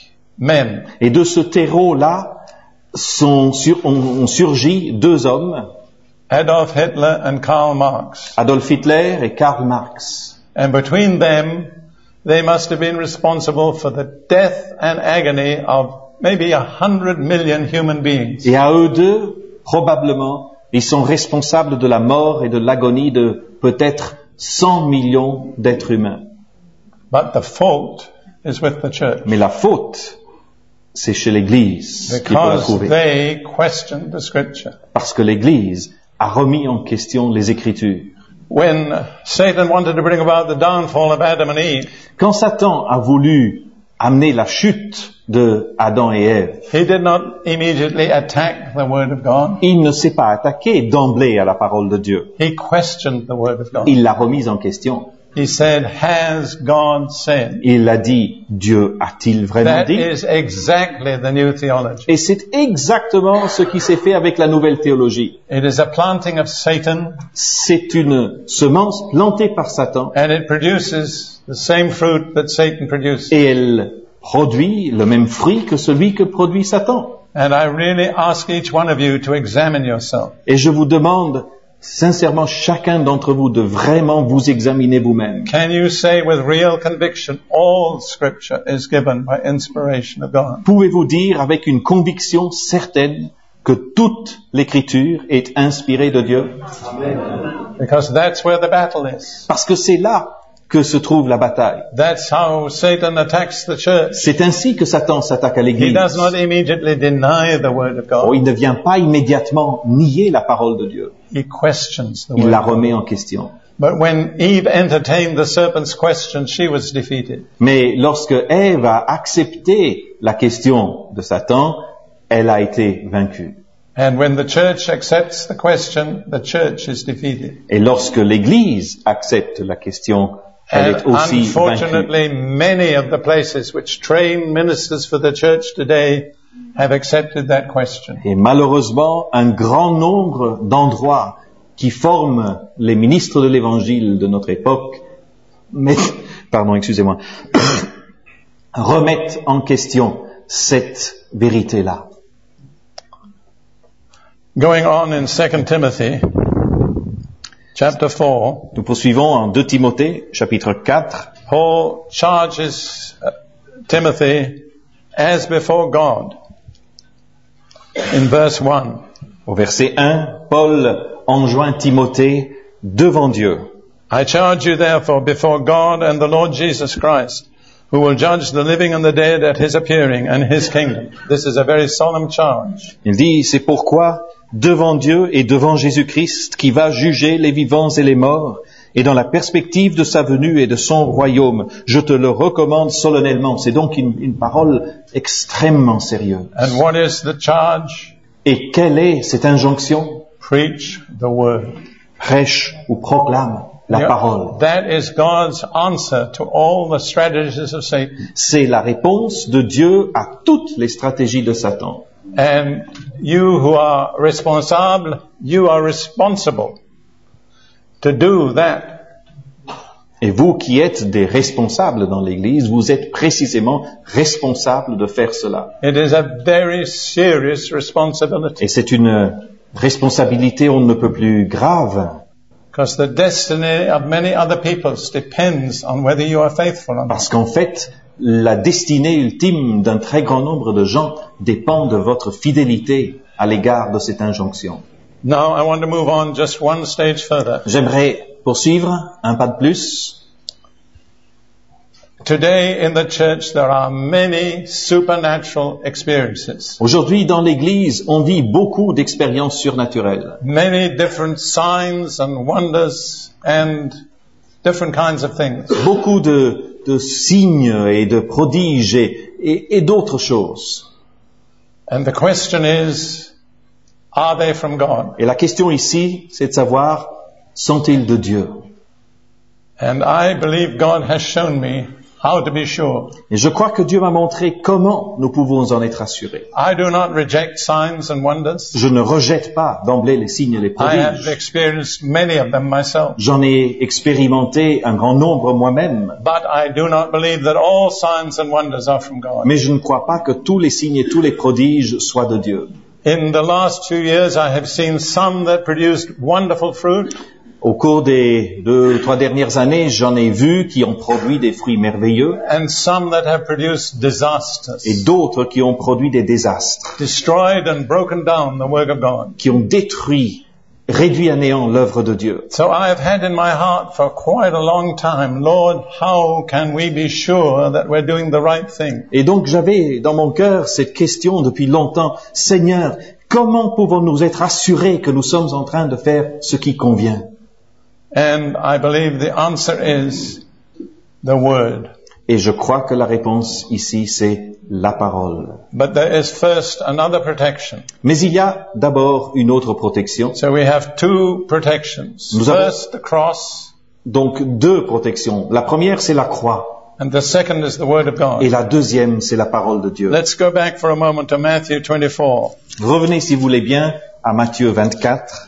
men. Et de ce terreau-là ont surgi deux hommes, Adolf Hitler and Karl Marx. Adolf Hitler et Karl Marx. And between them, they must have been responsible for the death and agony of maybe 100 million human beings. Et à eux deux, probablement, ils sont responsables de la mort et de l'agonie de peut-être 100 millions d'êtres humains. But the fault is with the church. Mais la faute, c'est chez l'Église qu'il faut la Because trouver. they questioned the scripture. Parce que l'Église a remis en question les Écritures. When Satan wanted to bring about the downfall of Adam and Eve, Quand Satan a voulu amener la chute de Adam et Ève, he did not immediately attack the word of God. il ne s'est pas attaqué d'emblée à la parole de Dieu. He questioned the word of God. Il l'a remise en question. He said, has God said? Il a dit, Dieu a-t-il vraiment That dit? is exactly the new theology. Et c'est exactement ce qui s'est fait avec la nouvelle théologie. It is a planting of Satan, C'est une semence plantée par Satan and it produces the same fruit that Satan produced. et elle produit le même fruit que celui que produit Satan. And I really ask each one of you to examine yourself. Et je vous demande sincèrement chacun d'entre vous de vraiment vous examiner vous-même. Can you say with real conviction, all scripture is given by inspiration of God? Pouvez-vous dire avec une conviction certaine que toute l'écriture est inspirée de Dieu? Because that's where the battle is. Parce que c'est là que se trouve la bataille. That's how Satan attacks the church. C'est ainsi que Satan s'attaque à He l'Église. does not immediately deny the word of God. Il ne vient pas immédiatement nier la parole de Dieu. He questions the Il word la of God. remet en question. But when Eve entertained the serpent's question, she was defeated. Mais lorsque Ève a accepté la question de Satan, elle a été vaincue. And when the church accepts the question, the church is defeated. Et lorsque l'Église accepte la question, elle And est aussi vaincue. unfortunately, many of the places which train ministers for the church today have accepted that question. Et malheureusement, un grand nombre d'endroits qui forment les ministres de l'Évangile de notre époque, remettent en question cette vérité-là. Going on in 2 Timothy, chapter 4, Nous poursuivons en 2 Timothée, chapitre 4. Paul charges Timothy as before God in verse 1. Au verset 1, Paul enjoint Timothée devant Dieu. I charge you therefore before God and the Lord Jesus Christ, who will judge the living and the dead at his appearing and his kingdom. This is a very solemn charge. Il dit, c'est pourquoi, devant Dieu et devant Jésus-Christ, qui va juger les vivants et les morts, et dans la perspective de sa venue et de son royaume, je te le recommande solennellement. C'est donc une parole extrêmement sérieuse. And what is the charge? Et quelle est cette injonction? Preach the word. Prêche ou proclame la Yeah, parole. that is God's answer to all the strategies of Satan. C'est la réponse de Dieu à toutes les stratégies de Satan. And you who are responsible, you are responsible to do that. Et vous qui êtes des responsables dans l'Église, vous êtes précisément responsables de faire cela. It is a very serious responsibility Et c'est une responsabilité on ne peut plus grave, because the destiny of many other peoples depends on whether you are faithful or not. parce qu'en fait, la destinée ultime d'un très grand nombre de gens dépend de votre fidélité à l'égard de cette injonction. Now I want to move on just one stage further. J'aimerais poursuivre un pas de plus. Today in the church there are many supernatural experiences. Aujourd'hui, dans l'Église, on vit beaucoup d'expériences surnaturelles. Many different signs and wonders and different kinds of things. Beaucoup de signes et de prodiges et d'autres choses. And the question is, are they from God? Et la question ici, c'est de savoir, sont-ils de Dieu? And I believe God has shown me how to be sure. Et je crois que Dieu m'a montré comment nous pouvons en être assurés. I do not reject signs and wonders. Je ne rejette pas d'emblée les signes et les I have prodiges. experienced many of them myself. J'en ai expérimenté un grand nombre moi-même. But I do not believe that all signs and wonders are from God. Mais je ne crois pas que tous les signes et tous les prodiges soient de Dieu. In the last 2 years, I have seen some that produced wonderful fruit. Au cours des 2 ou 3 dernières années, j'en ai vu qui ont produit des fruits merveilleux and some that have produced disasters, et d'autres qui ont produit des désastres, destroyed and broken down the work of God. qui ont détruit, réduit à néant l'œuvre de Dieu. So I have had in my heart for quite a long time, Lord, how can we be sure that we're doing the right thing? Et donc j'avais dans mon cœur cette question depuis longtemps, Seigneur, comment pouvons-nous être assurés que nous sommes en train de faire ce qui convient? And I believe the answer is the Word. Et je crois que la réponse ici, c'est la parole. But there is first another protection. Mais il y a d'abord une autre protection. So we have two protections. Nous avons First, the cross, donc 2 protections. La première, c'est la croix. and the second is the Word of God. Et la deuxième, c'est la parole de Dieu. Let's go back for a moment to Matthew 24. Revenez, si vous voulez bien, à Matthieu 24.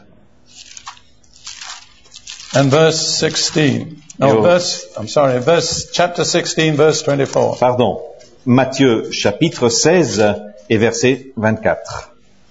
And verse 16. No, chapter 16, verse 24. Pardon. Matthieu, chapitre 16 et verset 24.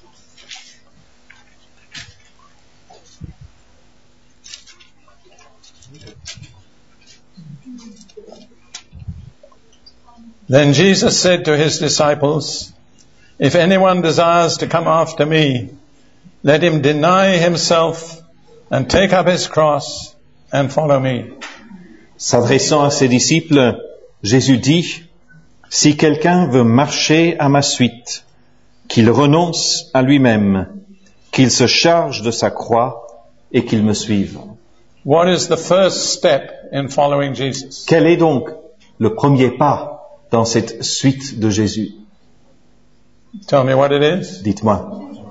Then Jesus said to his disciples, if anyone desires to come after me, let him deny himself and take up his cross and follow me. S'adressant à ses disciples, Jésus dit, si quelqu'un veut marcher à ma suite, qu'il renonce à lui-même, qu'il se charge de sa croix et qu'il me suive. What is the first step in following Jesus? Quel est donc le premier pas dans cette suite de Jésus? Tell me what it is. Dites-moi.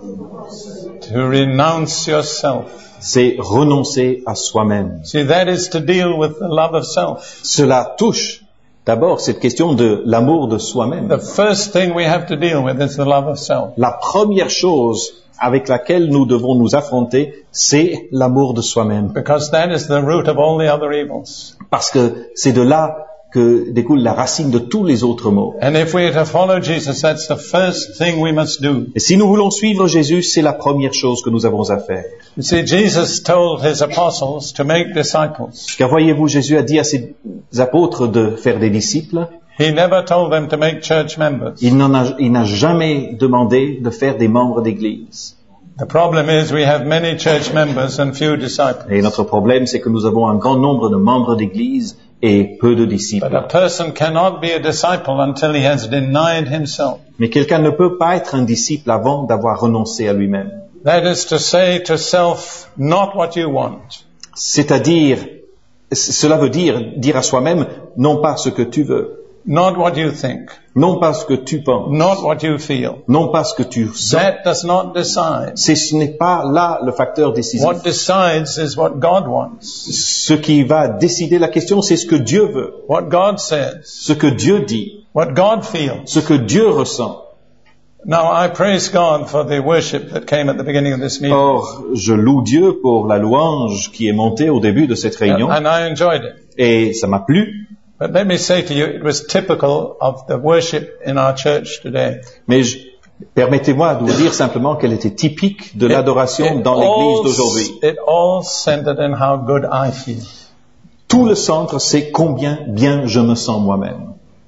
To renounce yourself. C'est renoncer à soi-même. See, that is to deal with the love of self. Cela touche d'abord cette question de l'amour de soi-même. The first thing we have to deal with is the love of self. La première chose avec laquelle nous devons nous affronter, c'est l'amour de soi-même. Because that is the root of all the other evils. Parce que c'est de là que découle la racine de tous les autres maux. And if we are to follow Jesus, that's the first thing we must do. Et si nous voulons suivre Jésus, c'est la première chose que nous avons à faire. You see, Jesus told his apostles to make disciples. Car voyez-vous, Jésus a dit à ses apôtres de faire des disciples. He never told them to make church members. Il n'a jamais demandé de faire des membres d'église. The problem is we have many church members and few disciples. Et notre problème, c'est que nous avons un grand nombre de membres d'église et peu de disciples. But a person cannot be a disciple until he has denied himself. Mais quelqu'un ne peut pas être un disciple avant d'avoir renoncé à lui-même. That is to say to self, not what you want. C'est-à-dire, cela veut dire à soi-même, non pas ce que tu veux, Not what you think. non pas ce que tu penses, Not what you feel. non pas ce que tu sens. That does not decide. Ce n'est pas là le facteur décisif. What decides is what God wants. Ce qui va décider la question, c'est ce que Dieu veut, What God says. ce que Dieu dit, What God feels. ce que Dieu ressent. Now I praise God for the worship that came at the beginning of this meeting. Or, je loue Dieu pour la louange qui est montée au début de cette réunion, And I enjoyed it. et ça m'a plu. But let me say to you, it was typical of the worship in our church today. Mais permettez-moi de vous dire simplement qu'elle était typique de l'adoration dans l'église d'aujourd'hui. It all centered in how good I feel. Tout le centre, c'est combien bien je me sens moi-même.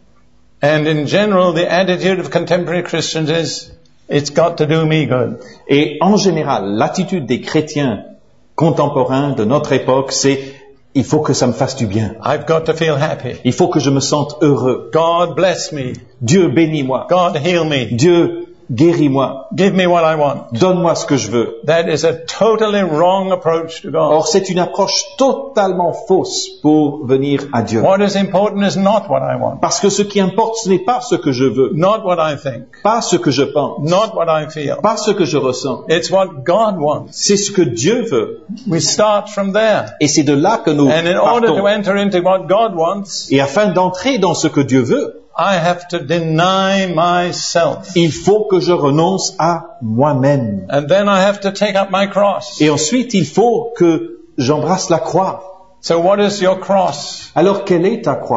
And in general, the attitude of contemporary Christians is, it's got to do me good. Et en général, l'attitude des chrétiens contemporains de notre époque, c'est il faut que ça me fasse du bien. I've got to feel happy. Il faut que je me sente heureux. God bless me. Dieu bénis-moi. God heal me. Dieu guéris-moi. Give me what I want. Donne-moi ce que je veux. That is a totally wrong approach to God. Or, c'est une approche totalement fausse pour venir à Dieu. What is important is not what I want. Parce que ce qui importe, ce n'est pas ce que je veux, Not what I think. pas ce que je pense, Not what I feel. pas ce que je ressens. It's what God wants. C'est ce que Dieu veut. We start from there. Et c'est de là que nous And in order to partons. enter into what God wants, Et afin d'entrer dans ce que Dieu veut, I have to deny myself. il faut que je renonce à moi-même. And then I have to take up my cross. Et ensuite, il faut que j'embrasse la croix. So what is your cross? Alors, quelle est ta croix?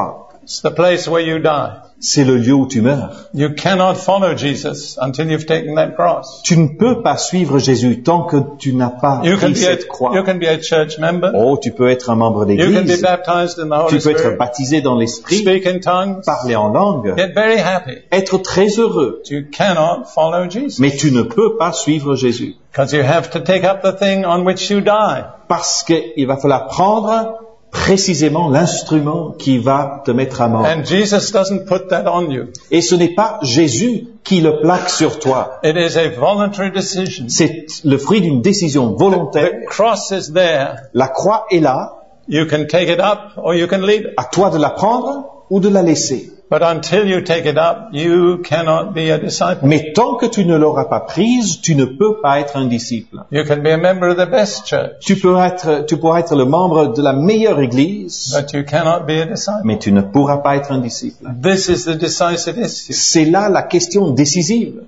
It's the place where you die. C'est le lieu où tu meurs. You cannot follow Jesus until you've taken that cross. Tu ne peux pas suivre Jésus tant que tu n'as pas pris cette croix. You can be a church member. Oh, tu peux être un membre You can be d'église. baptized in the Holy Tu peux être Spirit. baptisé dans l'esprit, Speak in tongues. parler en langue, Get very happy. être très heureux. You cannot follow Jesus. Mais tu ne peux pas suivre Jésus. Because you have to take up the thing on which you die. Parce qu'il va falloir prendre précisément l'instrument qui va te mettre à mort. And Jesus doesn't put that on you. Et ce n'est pas Jésus qui le plaque sur toi. It is a voluntary decision. C'est le fruit d'une décision volontaire. The cross is there. La croix est là. You can take it up or you can leave it. À toi de la prendre ou de la laisser. But until you take it up, you cannot be a disciple. Mais tant que tu ne l'auras pas prise, tu ne peux pas être un disciple. You can be a member of the best church, Tu pourras être le membre de la meilleure église, but you cannot be a disciple. mais tu ne pourras pas être un disciple. This is the decisive issue. C'est là la question décisive.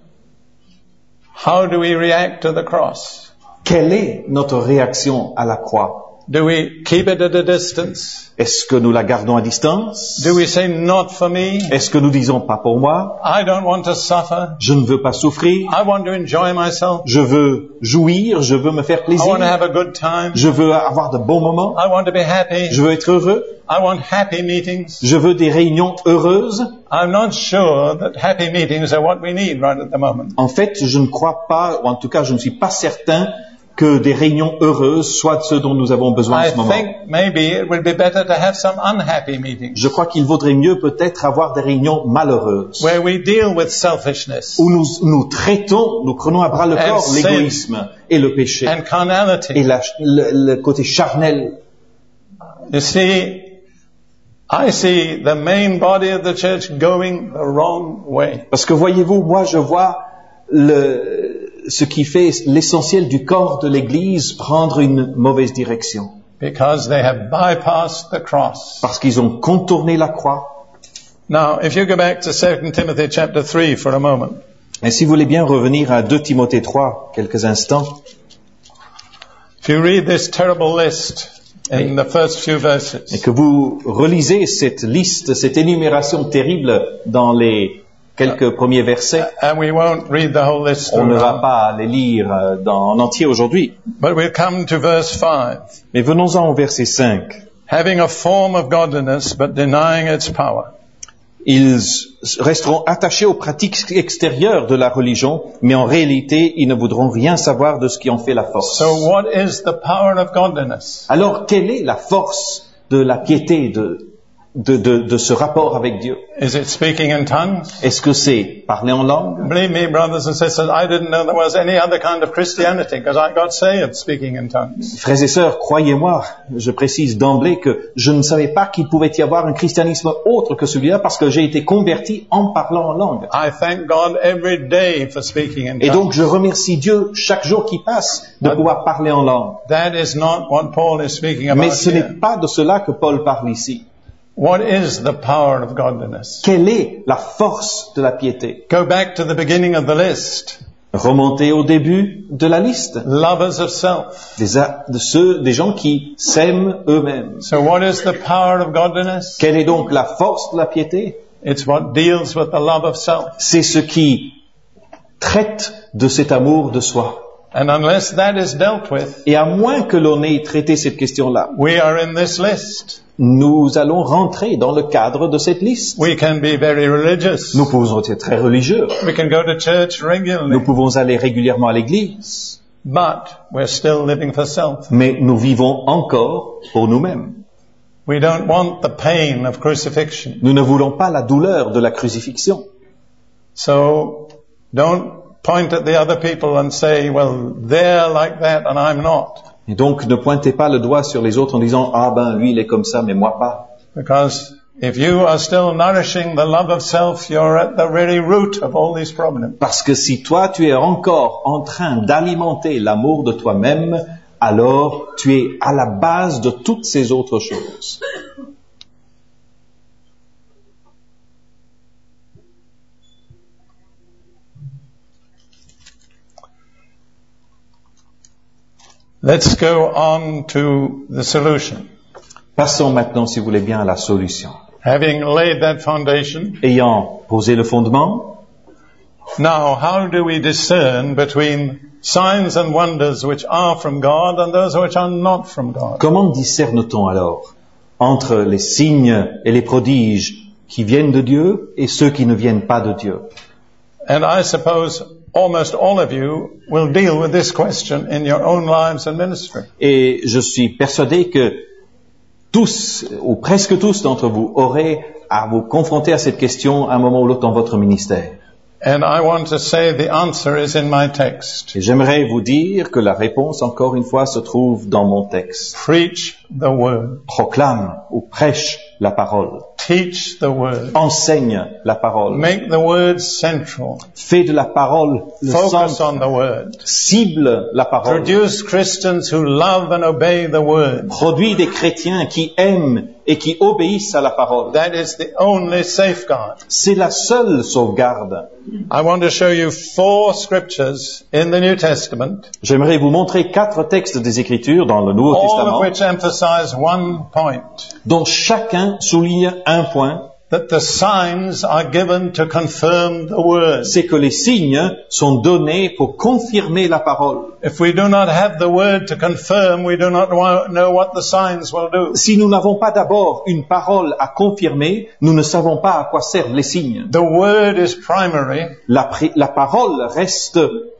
How do we react to the cross? Quelle est notre réaction à la croix? Do we keep it at a distance? Est-ce que nous la gardons à distance? Do we say not for me? Est-ce que nous disons pas pour moi? I don't want to suffer. Je ne veux pas souffrir. I want to enjoy myself. Je veux jouir. Je veux me faire I plaisir. want to have a good time. Je veux avoir de bons moments. I want to be happy. Je veux être heureux. I want happy meetings. Je veux des réunions heureuses. I'm not sure that happy meetings are what we need right at the moment. En fait, je ne crois pas, ou en tout cas, je ne suis pas certain que des réunions heureuses soient ce dont nous avons besoin en I ce moment. think maybe it would be better to have some unhappy meetings Je crois qu'il vaudrait mieux peut-être avoir des réunions malheureuses where we deal with selfishness où nous prenons à bras le corps sin. l'égoïsme et le péché and carnality. et le côté charnel. You see, I see the main body of the church going the wrong way. Parce que voyez-vous, moi je vois ce qui fait l'essentiel du corps de l'Église prendre une mauvaise direction. Because they have bypassed the cross. Parce qu'ils ont contourné la croix. Now, if you go back to 2 Timothy chapter 3 for a moment. Et si vous voulez bien revenir à 2 Timothée 3 quelques instants. If you read this terrible list in the first few verses. Et que vous relisez cette liste, cette énumération terrible dans les quelques premiers versets. And we won't read the whole list. On ne va pas les lire en entier aujourd'hui. But we'll come to verse 5. Mais venons-en au verset 5. Having a form of godliness, but denying its power. Ils resteront attachés aux pratiques extérieures de la religion, mais en réalité, ils ne voudront rien savoir de ce qui en fait la force. So what is the power of godliness? Alors, quelle est la force de la piété, de ce rapport avec Dieu? Is it speaking in tongues? Est-ce que c'est parler en langue? Believe me, brothers and sisters, I didn't know there was any other kind of Christianity because I got saved speaking in tongues. Frères et sœurs, croyez-moi, je précise d'emblée que je ne savais pas qu'il pouvait y avoir un christianisme autre que celui-là parce que j'ai été converti en parlant en langue. I thank God every day for speaking in Et tongues. donc je remercie Dieu chaque jour qui passe de pouvoir parler en langue. That is not what Paul is speaking about Mais ce here. n'est pas de cela que Paul parle ici. What is the power of godliness? Quelle est la force de la piété? Go back to the beginning of the list. Remontez au début de la liste. Lovers of self. Des gens qui s'aiment eux-mêmes. So what is the power of godliness? Quelle est donc la force de la piété? It's what deals with the love of self. C'est ce qui traite de cet amour de soi. And unless that is dealt with, Et à moins que l'on ait traité cette question-là, we are in this list. nous allons rentrer dans le cadre de cette liste. We can be very religious. Nous pouvons être très religieux. We can go to church regularly. Nous pouvons aller régulièrement à l'église. But we're still living for self. Mais nous vivons encore pour nous-mêmes. We don't want the pain of crucifixion. Nous ne voulons pas la douleur de la crucifixion. So don't point at the other people and say, well, they're like that and I'm not. Et donc, ne pointez pas le doigt sur les autres en disant, ah ben, lui, il est comme ça, mais moi pas. Because if you are still nourishing the love of self, you're at the very root of all these problems. Parce que si toi, tu es encore en train d'alimenter l'amour de toi-même, alors tu es à la base de toutes ces autres choses. Let's go on to the solution. Passons maintenant, si vous voulez bien, à la solution. Having laid that foundation, Ayant posé le fondement, now how do we discern between signs and wonders which are from God and those which are not from God? comment discerne-t-on alors entre les signes et les prodiges qui viennent de Dieu et ceux qui ne viennent pas de Dieu? And I suppose almost all of you will deal with this question in your own lives and ministry. Et je suis persuadé que tous, ou presque tous d'entre vous, aurez à vous confronter à cette question à un moment ou l'autre dans votre ministère. And I want to say the answer is in my text. Et j'aimerais vous dire que la réponse, encore une fois, se trouve dans mon texte. Preach the word. Proclame ou prêche la parole. Teach the word. Enseigne la parole. Make the word central. Fais de la parole le Focus centre. on the word. Cible la parole. Produce Christians who love and obey the word. Produis des chrétiens qui aiment et qui obéissent à la parole. That is the only safeguard. C'est la seule sauvegarde. I want to show you 4 scriptures in the New Testament, J'aimerais vous montrer 4 textes des Écritures dans le Nouveau all of Testament, which emphasize one point, dont chacun souligne un point, that the signs are given to confirm the word. c'est que les signes sont donnés pour confirmer la parole. If we do not have the word to confirm, we do not know what the signs will do. Si nous n'avons pas d'abord une parole à confirmer, nous ne savons pas à quoi servent les signes. The word is primary, La parole reste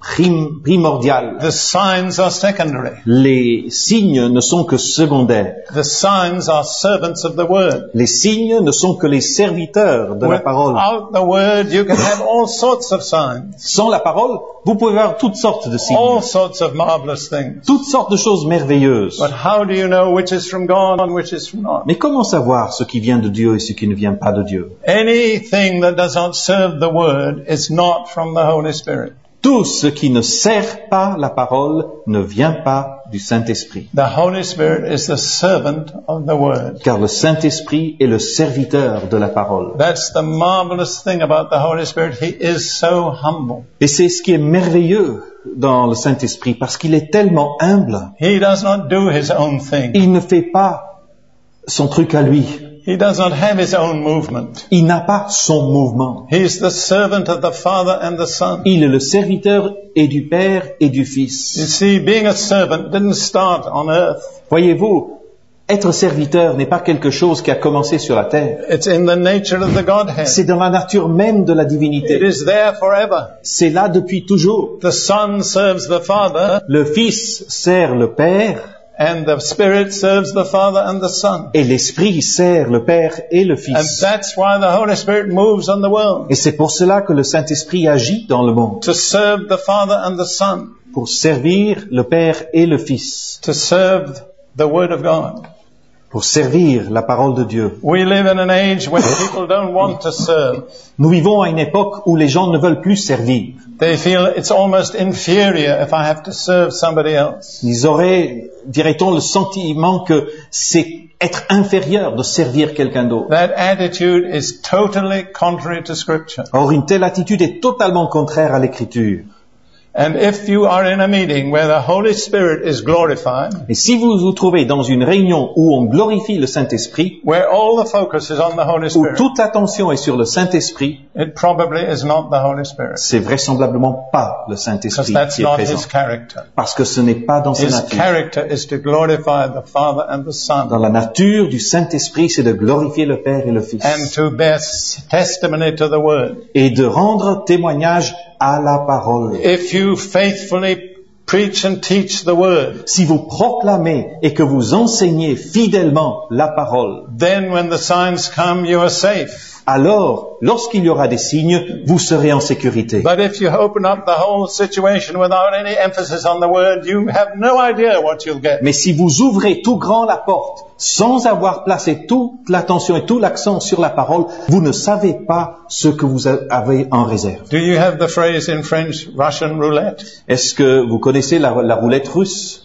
primordiale. the signs are secondary. Les signes ne sont que secondaires. The signs are servants of the word. Les signes ne sont que les serviteurs de la parole. Without the word, you can have all sorts of signs, Sans la parole, vous pouvez avoir toutes sortes de signes, all sorts of marvelous things. toutes sortes de choses merveilleuses. But how do you know which is from God and which is from not? Mais comment savoir ce qui vient de Dieu et ce qui ne vient pas de Dieu? Anything that does not serve the word is not from the Holy Spirit. Tout ce qui ne sert pas la parole ne vient pas du Saint-Esprit. The Holy Spirit is the servant of the word. Car le Saint-Esprit est le serviteur de la parole. That's the marvelous thing about the Holy Spirit. He is so humble. Et c'est ce qui est merveilleux dans le Saint-Esprit, parce qu'il est tellement humble. He does not do his own thing. Il ne fait pas son truc à lui. He does not have his own movement. Il n'a pas son mouvement. He is the servant of the Father and the Son. Il est le serviteur et du Père et du You Fils. see, being a servant didn't start on earth. Voyez-vous, être serviteur n'est pas quelque chose qui a commencé sur la terre. It's in the nature of the Godhead. C'est dans la nature même de la It divinité. is there forever. C'est là depuis toujours. The Son serves the Father, Le Fils sert le Père and the Spirit serves the Father and the Son. et l'Esprit sert le Père et le And Fils. that's why the Holy Spirit moves on the world, Et c'est pour cela que le Saint-Esprit agit dans le monde, to serve the Father and the Son, pour servir le Père et le Fils, to serve the Word of God. pour servir la parole de Dieu. We live in an age when people don't want to serve. Nous vivons à une époque où les gens ne veulent plus servir. They feel it's almost inferior if I have to serve somebody else. Ils auraient, dirait-on, le sentiment que c'est être inférieur de servir quelqu'un d'autre. That attitude is totally contrary to Scripture. Or, une telle attitude est totalement contraire à l'Écriture. And if you are in a meeting where the Holy Spirit is glorified, Et si vous vous trouvez dans une réunion où on glorifie le Saint-Esprit, where all the focus is on the Holy où Spirit, toute l'attention est sur le Saint-Esprit, it probably is not the Holy Spirit, c'est vraisemblablement pas le because Saint-Esprit that's qui est not présent. His character. Parce que ce n'est pas dans sa His nature. character is to glorify the Father and the Dans Son, la nature du Saint-Esprit, c'est de glorifier le Père et le Fils. and to bear testimony to the Word. Et de rendre témoignage à la parole. If you faithfully preach and teach the Word, Si vous proclamez et que vous enseignez fidèlement la parole, then when the signs come, you are safe. alors, lorsqu'il y aura des signes, vous serez en sécurité. But if you open up the whole situation without any emphasis on the Word, you have no idea what you'll get. Mais si vous ouvrez tout grand la porte, sans avoir placé toute l'attention et tout l'accent sur la parole, vous ne savez pas ce que vous avez en réserve. Do you have the phrase in French, Russian roulette? Est-ce que vous connaissez la roulette russe?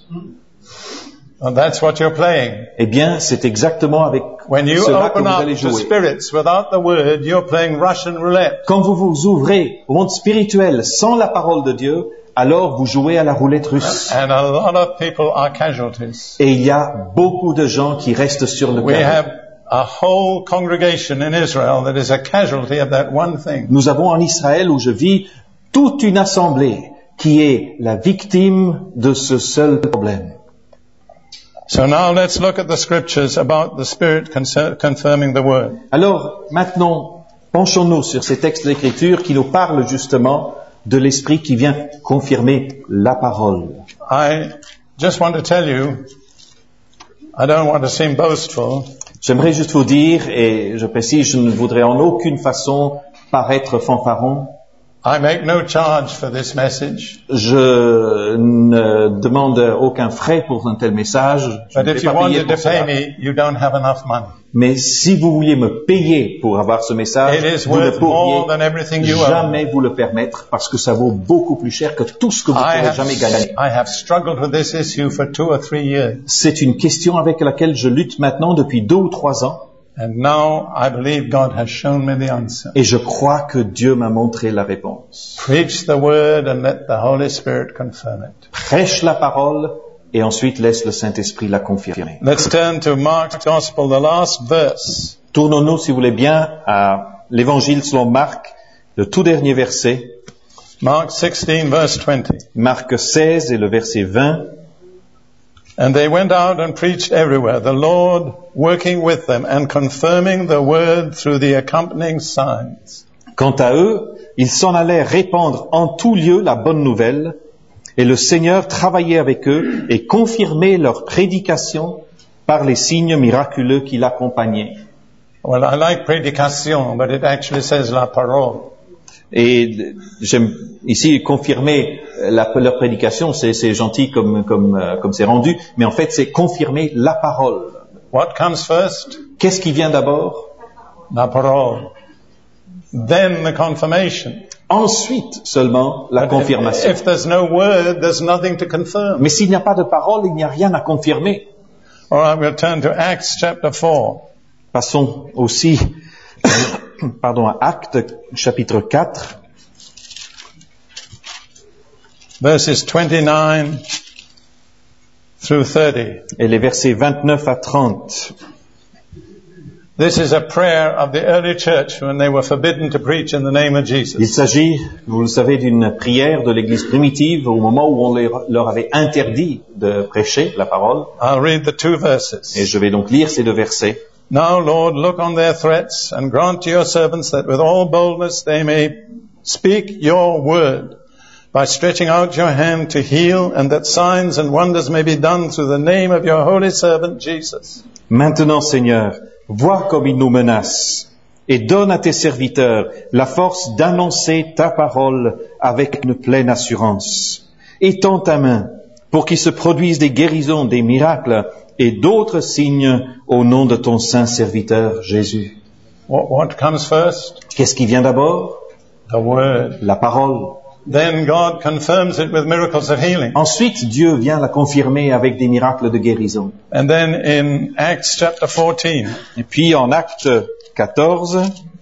Well, that's what you're playing. Eh bien, c'est exactement avec When you cela que open vous up allez the jouer. spirits without the Word, you're playing Russian roulette. Quand vous vous ouvrez au monde spirituel sans la parole de Dieu, alors vous jouez à la roulette russe. And a lot of people are casualties. Et il y a beaucoup de gens qui restent sur le We carreau. have a whole congregation in Israel that is a casualty of that one thing. Nous avons en Israël où je vis toute une assemblée qui est la victime de ce seul problème. So now let's look at the scriptures about the Spirit confirming the Word. Alors, maintenant, penchons-nous sur ces textes d'Écriture qui nous parlent justement de l'Esprit qui vient confirmer la parole. I just want to tell you, I don't want to seem boastful, J'aimerais juste vous dire, et je précise, je ne voudrais en aucune façon paraître fanfaron. I make no charge for this message. Je ne demande aucun frais pour un tel message. Je But ne if vais you pas payer wanted pour to pay cela. me, you don't have enough money. Mais si vous vouliez me payer pour avoir ce message, It is vous ne worth more pourriez than everything you own. jamais vous le permettre parce que ça vaut beaucoup plus cher que tout ce que vous pourrez jamais gagner. I have struggled with this issue for 2 or 3 years. C'est une question avec laquelle je lutte maintenant depuis 2 ou 3 ans. And now I believe God has shown me the answer. Et je crois que Dieu m'a montré la réponse. Preach the word and let the Holy Spirit confirm it. Prêche la parole et ensuite laisse le Saint-Esprit la confirmer. Let's turn to Mark's Gospel, the last verse. Tournons-nous, si vous voulez bien, à l'Évangile selon Marc, le tout dernier verset, Mark 16, verse 20. Marc 16 et le verset 20. And they went out and preached everywhere, the Lord working with them and confirming the word through the accompanying signs. Quant à eux, ils s'en allèrent répandre en tout lieu la bonne nouvelle, et le Seigneur travaillait avec eux et confirmait leur prédication par les signes miraculeux qui l'accompagnaient. Well, I like prédication, but it actually says la parole. Et j'aime ici confirmer leur prédication, c'est gentil comme c'est rendu, mais en fait c'est confirmer la parole. What comes first? Qu'est-ce qui vient d'abord? La parole. Then the confirmation. Ensuite seulement la confirmation. If there's no word, there's nothing to confirm. Mais s'il n'y a pas de parole, il n'y a rien à confirmer. All right, we'll turn to Acts chapter 4. Passons aussi à Actes chapitre 4, verses 29 through 30. et les versets 29 à 30. This is a prayer of the early church when they were forbidden to preach in the name of Il Jesus. s'agit, vous le savez, d'une prière de l'Église primitive au moment où on leur avait interdit de prêcher la parole. I'll read the 2 verses. Et je vais donc lire ces 2 versets. Now, Lord, look on their threats and grant to your servants that with all boldness they may speak your word by stretching out your hand to heal, and that signs and wonders may be done through the name of your holy servant Jesus. Maintenant, Seigneur, vois comme ils nous menacent et donne à tes serviteurs la force d'annoncer ta parole avec une pleine assurance. Étends ta main pour qu'il se produise des guérisons, des miracles et d'autres signes au nom de ton saint serviteur Jésus. What comes first? Qu'est-ce qui vient d'abord? The word. La parole. Then God confirms it with miracles of healing. Ensuite, Dieu vient la confirmer avec des miracles de guérison. And then in Acts chapter 14, Et puis en Acte 14,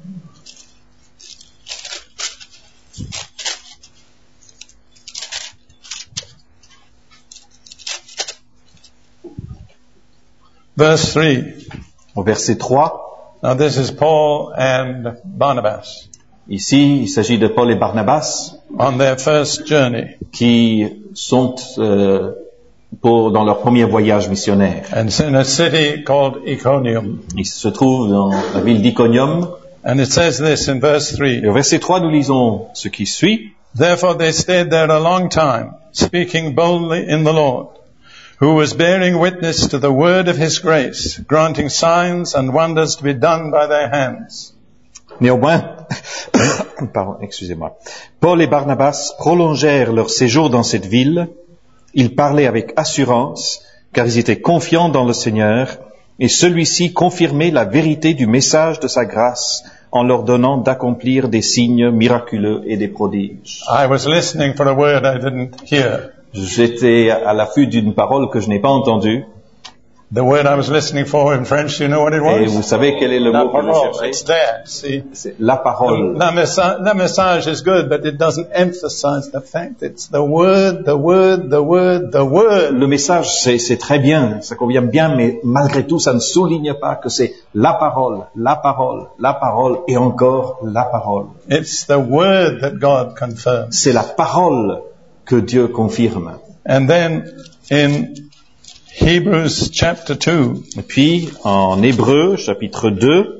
verse 3. au verset 3, Now this is Paul and Barnabas ici, il s'agit de Paul et Barnabas on their first journey. qui sont dans leur premier voyage missionnaire. And it's in a city called Iconium. Ils se trouvent dans la ville d'Iconium. And it says this in verse 3. Et au verset 3, nous lisons ce qui suit. Therefore they stayed there a long time, speaking boldly in the Lord, who was bearing witness to the word of his grace, granting signs and wonders to be done by their hands. Néanmoins, excusez-moi. Paul et Barnabas prolongèrent leur séjour dans cette ville. Ils parlaient avec assurance, car ils étaient confiants dans le Seigneur, et celui-ci confirmait la vérité du message de sa grâce en leur donnant d'accomplir des signes miraculeux et des prodiges. I was listening for a word I didn't hear. J'étais à l'affût d'une parole que je n'ai pas entendue. The word I was listening for in French, you know what it Et was? vous savez quel est le La mot que je parole. cherchais? It's there, see? C'est la parole. La message is good, but it doesn't emphasize the fact it's the word, the word, the word, the word. Le message, c'est très bien, ça convient bien, mais malgré tout, ça ne souligne pas que c'est la parole, la parole, la parole et encore la parole. It's the word that God confirms. C'est la parole que Dieu confirme. And then in Hebrews chapter 2, Et puis, en Hébreux, chapitre 2,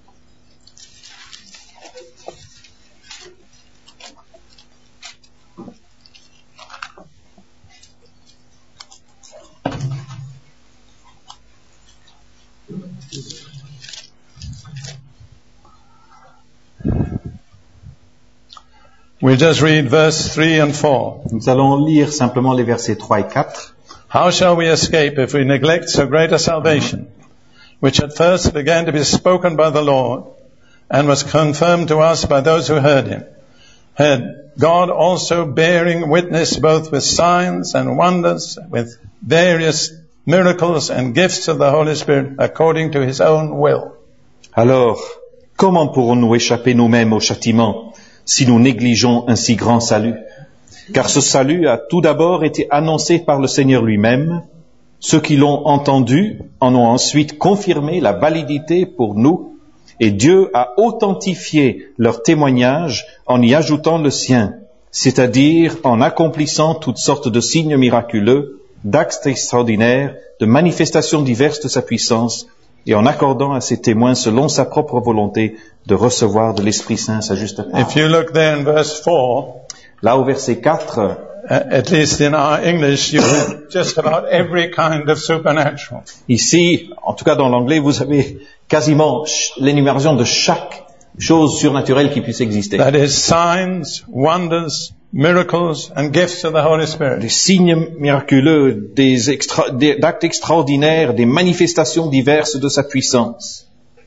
we'll just read verse 3 and 4. nous allons lire simplement les versets 3 et 4. How shall we escape if we neglect so great a salvation, which at first began to be spoken by the Lord, and was confirmed to us by those who heard him? Had God also bearing witness both with signs and wonders, with various miracles and gifts of the Holy Spirit, according to his own will? Alors, comment pourrons-nous échapper nous-mêmes au châtiment si nous négligeons un si grand salut? Car ce salut a tout d'abord été annoncé par le Seigneur lui-même. Ceux qui l'ont entendu en ont ensuite confirmé la validité pour nous, et Dieu a authentifié leur témoignage en y ajoutant le sien, c'est-à-dire en accomplissant toutes sortes de signes miraculeux, d'actes extraordinaires, de manifestations diverses de sa puissance, et en accordant à ses témoins, selon sa propre volonté, de recevoir de l'Esprit Saint sa juste part. If you look there in verse 4, Là, au verset 4, at least in our English, you have just about every kind of supernatural. ici, en tout cas dans l'anglais, vous avez quasiment l'énumération de chaque chose surnaturelle qui puisse exister. That is signs, wonders, miracles, and gifts of the Holy Spirit. Des signes miraculeux, d'actes extraordinaires, des manifestations diverses de sa puissance.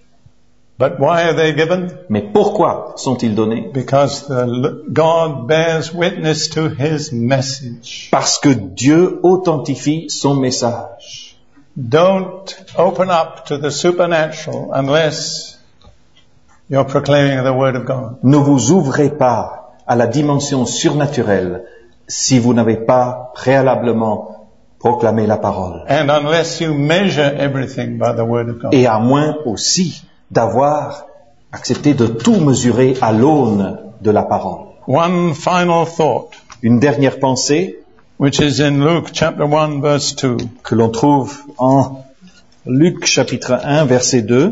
But why are they given? Mais pourquoi sont-ils donnés? Because God bears witness to his message. Parce que Dieu authentifie son message. Don't open up to the supernatural unless you're proclaiming the word of God. Ne vous ouvrez pas à la dimension surnaturelle si vous n'avez pas préalablement proclamé la parole. And unless you measure everything by the word of God. Et à moins aussi d'avoir accepté de tout mesurer à l'aune de la parole. One final thought, Une dernière pensée which is in Luke chapter 1 verse 2. que l'on trouve en Luc chapitre 1 verset 2.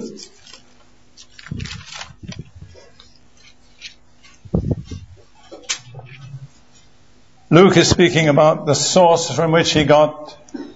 Luke is speaking about the source from which he got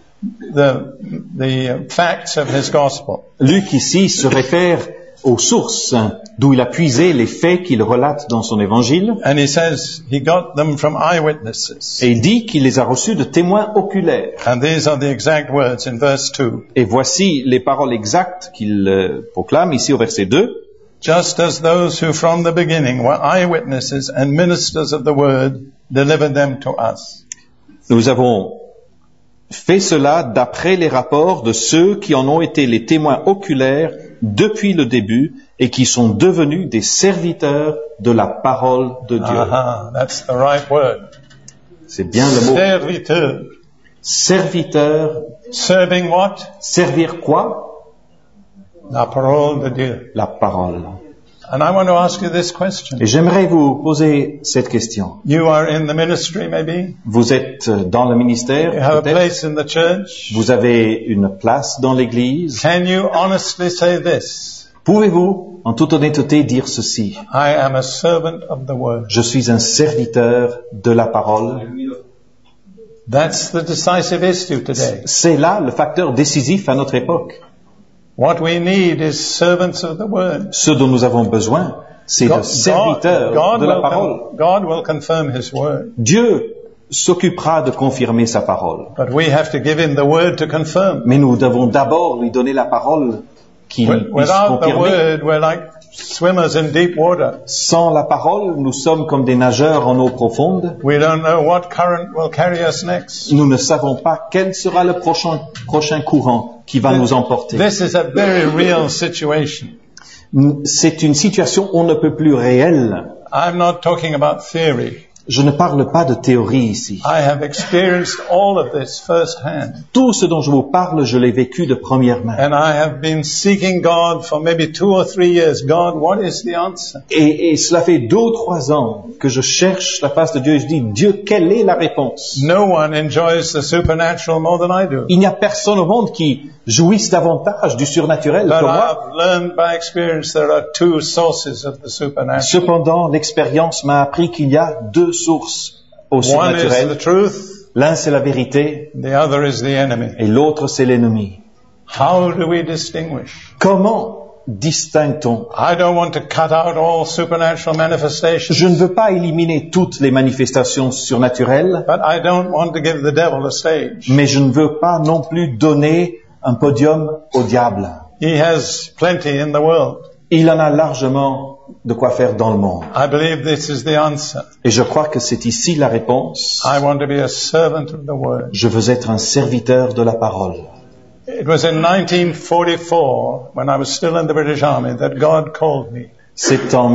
the facts of his gospel. Luc ici se réfère aux sources d'où il a puisé les faits qu'il relate dans son évangile. And he says he got them from eyewitnesses. Et il dit qu'il les a reçus de témoins oculaires. And these are the exact words in verse 2. Et voici les paroles exactes qu'il proclame ici au verset 2. Just as those who from the beginning were eyewitnesses and ministers of the word delivered them to us. Nous avons fait cela d'après les rapports de ceux qui en ont été les témoins oculaires depuis le début et qui sont devenus des serviteurs de la parole de Dieu. Aha, that's the right word. C'est bien le mot. Serviteur. Serviteur. Serving what? Servir quoi? La parole de Dieu. La parole. And I want to ask you this question. Et j'aimerais vous poser cette question. You are in the ministry maybe? Vous êtes dans le ministère, You have a peut-être. place in the church? Vous avez une place dans l'Église. Can you honestly say this? Pouvez-vous, en toute honnêteté, dire ceci? I am a servant of the word. Je suis un serviteur de la parole. That's the decisive issue today. C'est là le facteur décisif à notre époque. What we need is servants of the word. Ce dont nous avons besoin, c'est de serviteurs de la parole. God will confirm his word. Dieu s'occupera de confirmer sa parole. But we have to give him the word to confirm. Mais nous devons d'abord lui donner la parole qu'il puisse Without the confirmer. word, we're like swimmers in deep water. Sans la parole, nous sommes comme des nageurs en eau profonde. We don't know what current will carry us next. Nous ne savons pas quel sera le prochain courant qui va nous emporter. This is a very real situation. C'est une situation on ne peut plus réelle. I'm not talking about theory. Je ne parle pas de théorie ici. I have experienced all of this firsthand. Tout ce dont je vous parle, je l'ai vécu de première main. And I have been seeking God for maybe 2 or 3 years. God, what is the answer? Et cela fait 2 ou 3 ans que je cherche la face de Dieu et je dis, Dieu, quelle est la réponse? No one enjoys the supernatural more than I do. Il n'y a personne au monde qui jouisse davantage du surnaturel But que moi. I've learned by experience there are 2 sources of the supernatural. Cependant, l'expérience m'a appris qu'il y a 2 sources au One is surnaturel. the truth, L'un, c'est la vérité, the other is the enemy. et l'autre, c'est l'ennemi. How do we distinguish? Comment distingue-t-on? I don't want to cut out all supernatural manifestations, Je ne veux pas éliminer toutes les manifestations surnaturelles, but I don't want to give the devil a stage. mais je ne veux pas non plus donner un podium au diable. He has plenty in the world. Il en a largement de quoi faire dans le monde. I believe this is the answer. Et je crois que c'est ici la réponse. I want to be a servant of the word. Je veux être un serviteur de la parole. It was in 1944, when I was still in the British Army, that God called me. C'est en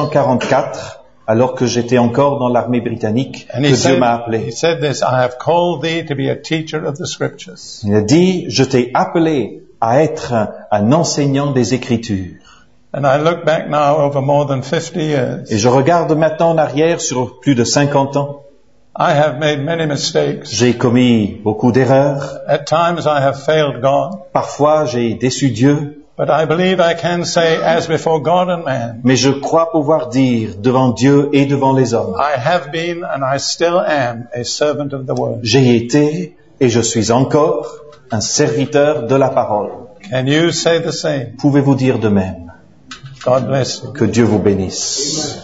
1944, alors que j'étais encore dans l'armée britannique, And que Dieu m'a appelé. he said this, I have called thee to be a teacher of the scriptures. Il a dit, je t'ai appelé à être un enseignant des Écritures. And I look back now over more than 50 years. Et je regarde maintenant en arrière sur plus de 50 ans. I have made many mistakes. J'ai commis beaucoup d'erreurs. At times I have failed God. Parfois, j'ai déçu Dieu. But I believe I can say, as before God and man, Mais je crois pouvoir dire devant Dieu et devant les hommes, I have been and I still am a servant of the word. j'ai été et je suis encore un serviteur de la parole. Can you say the same? Pouvez-vous dire de même? God bless you. Que Dieu vous bénisse.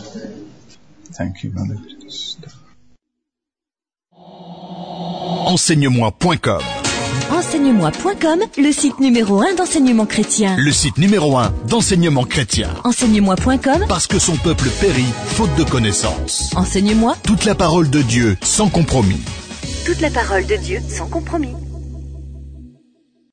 Thank you, brother. Enseigne-moi.com. Enseigne-moi.com, le site numéro 1 d'enseignement chrétien. Le site numéro 1 d'enseignement chrétien. Enseigne-moi.com, Parce que son peuple périt faute de connaissances. enseigne-moi Toute la parole de Dieu sans compromis. toute la parole de Dieu sans compromis.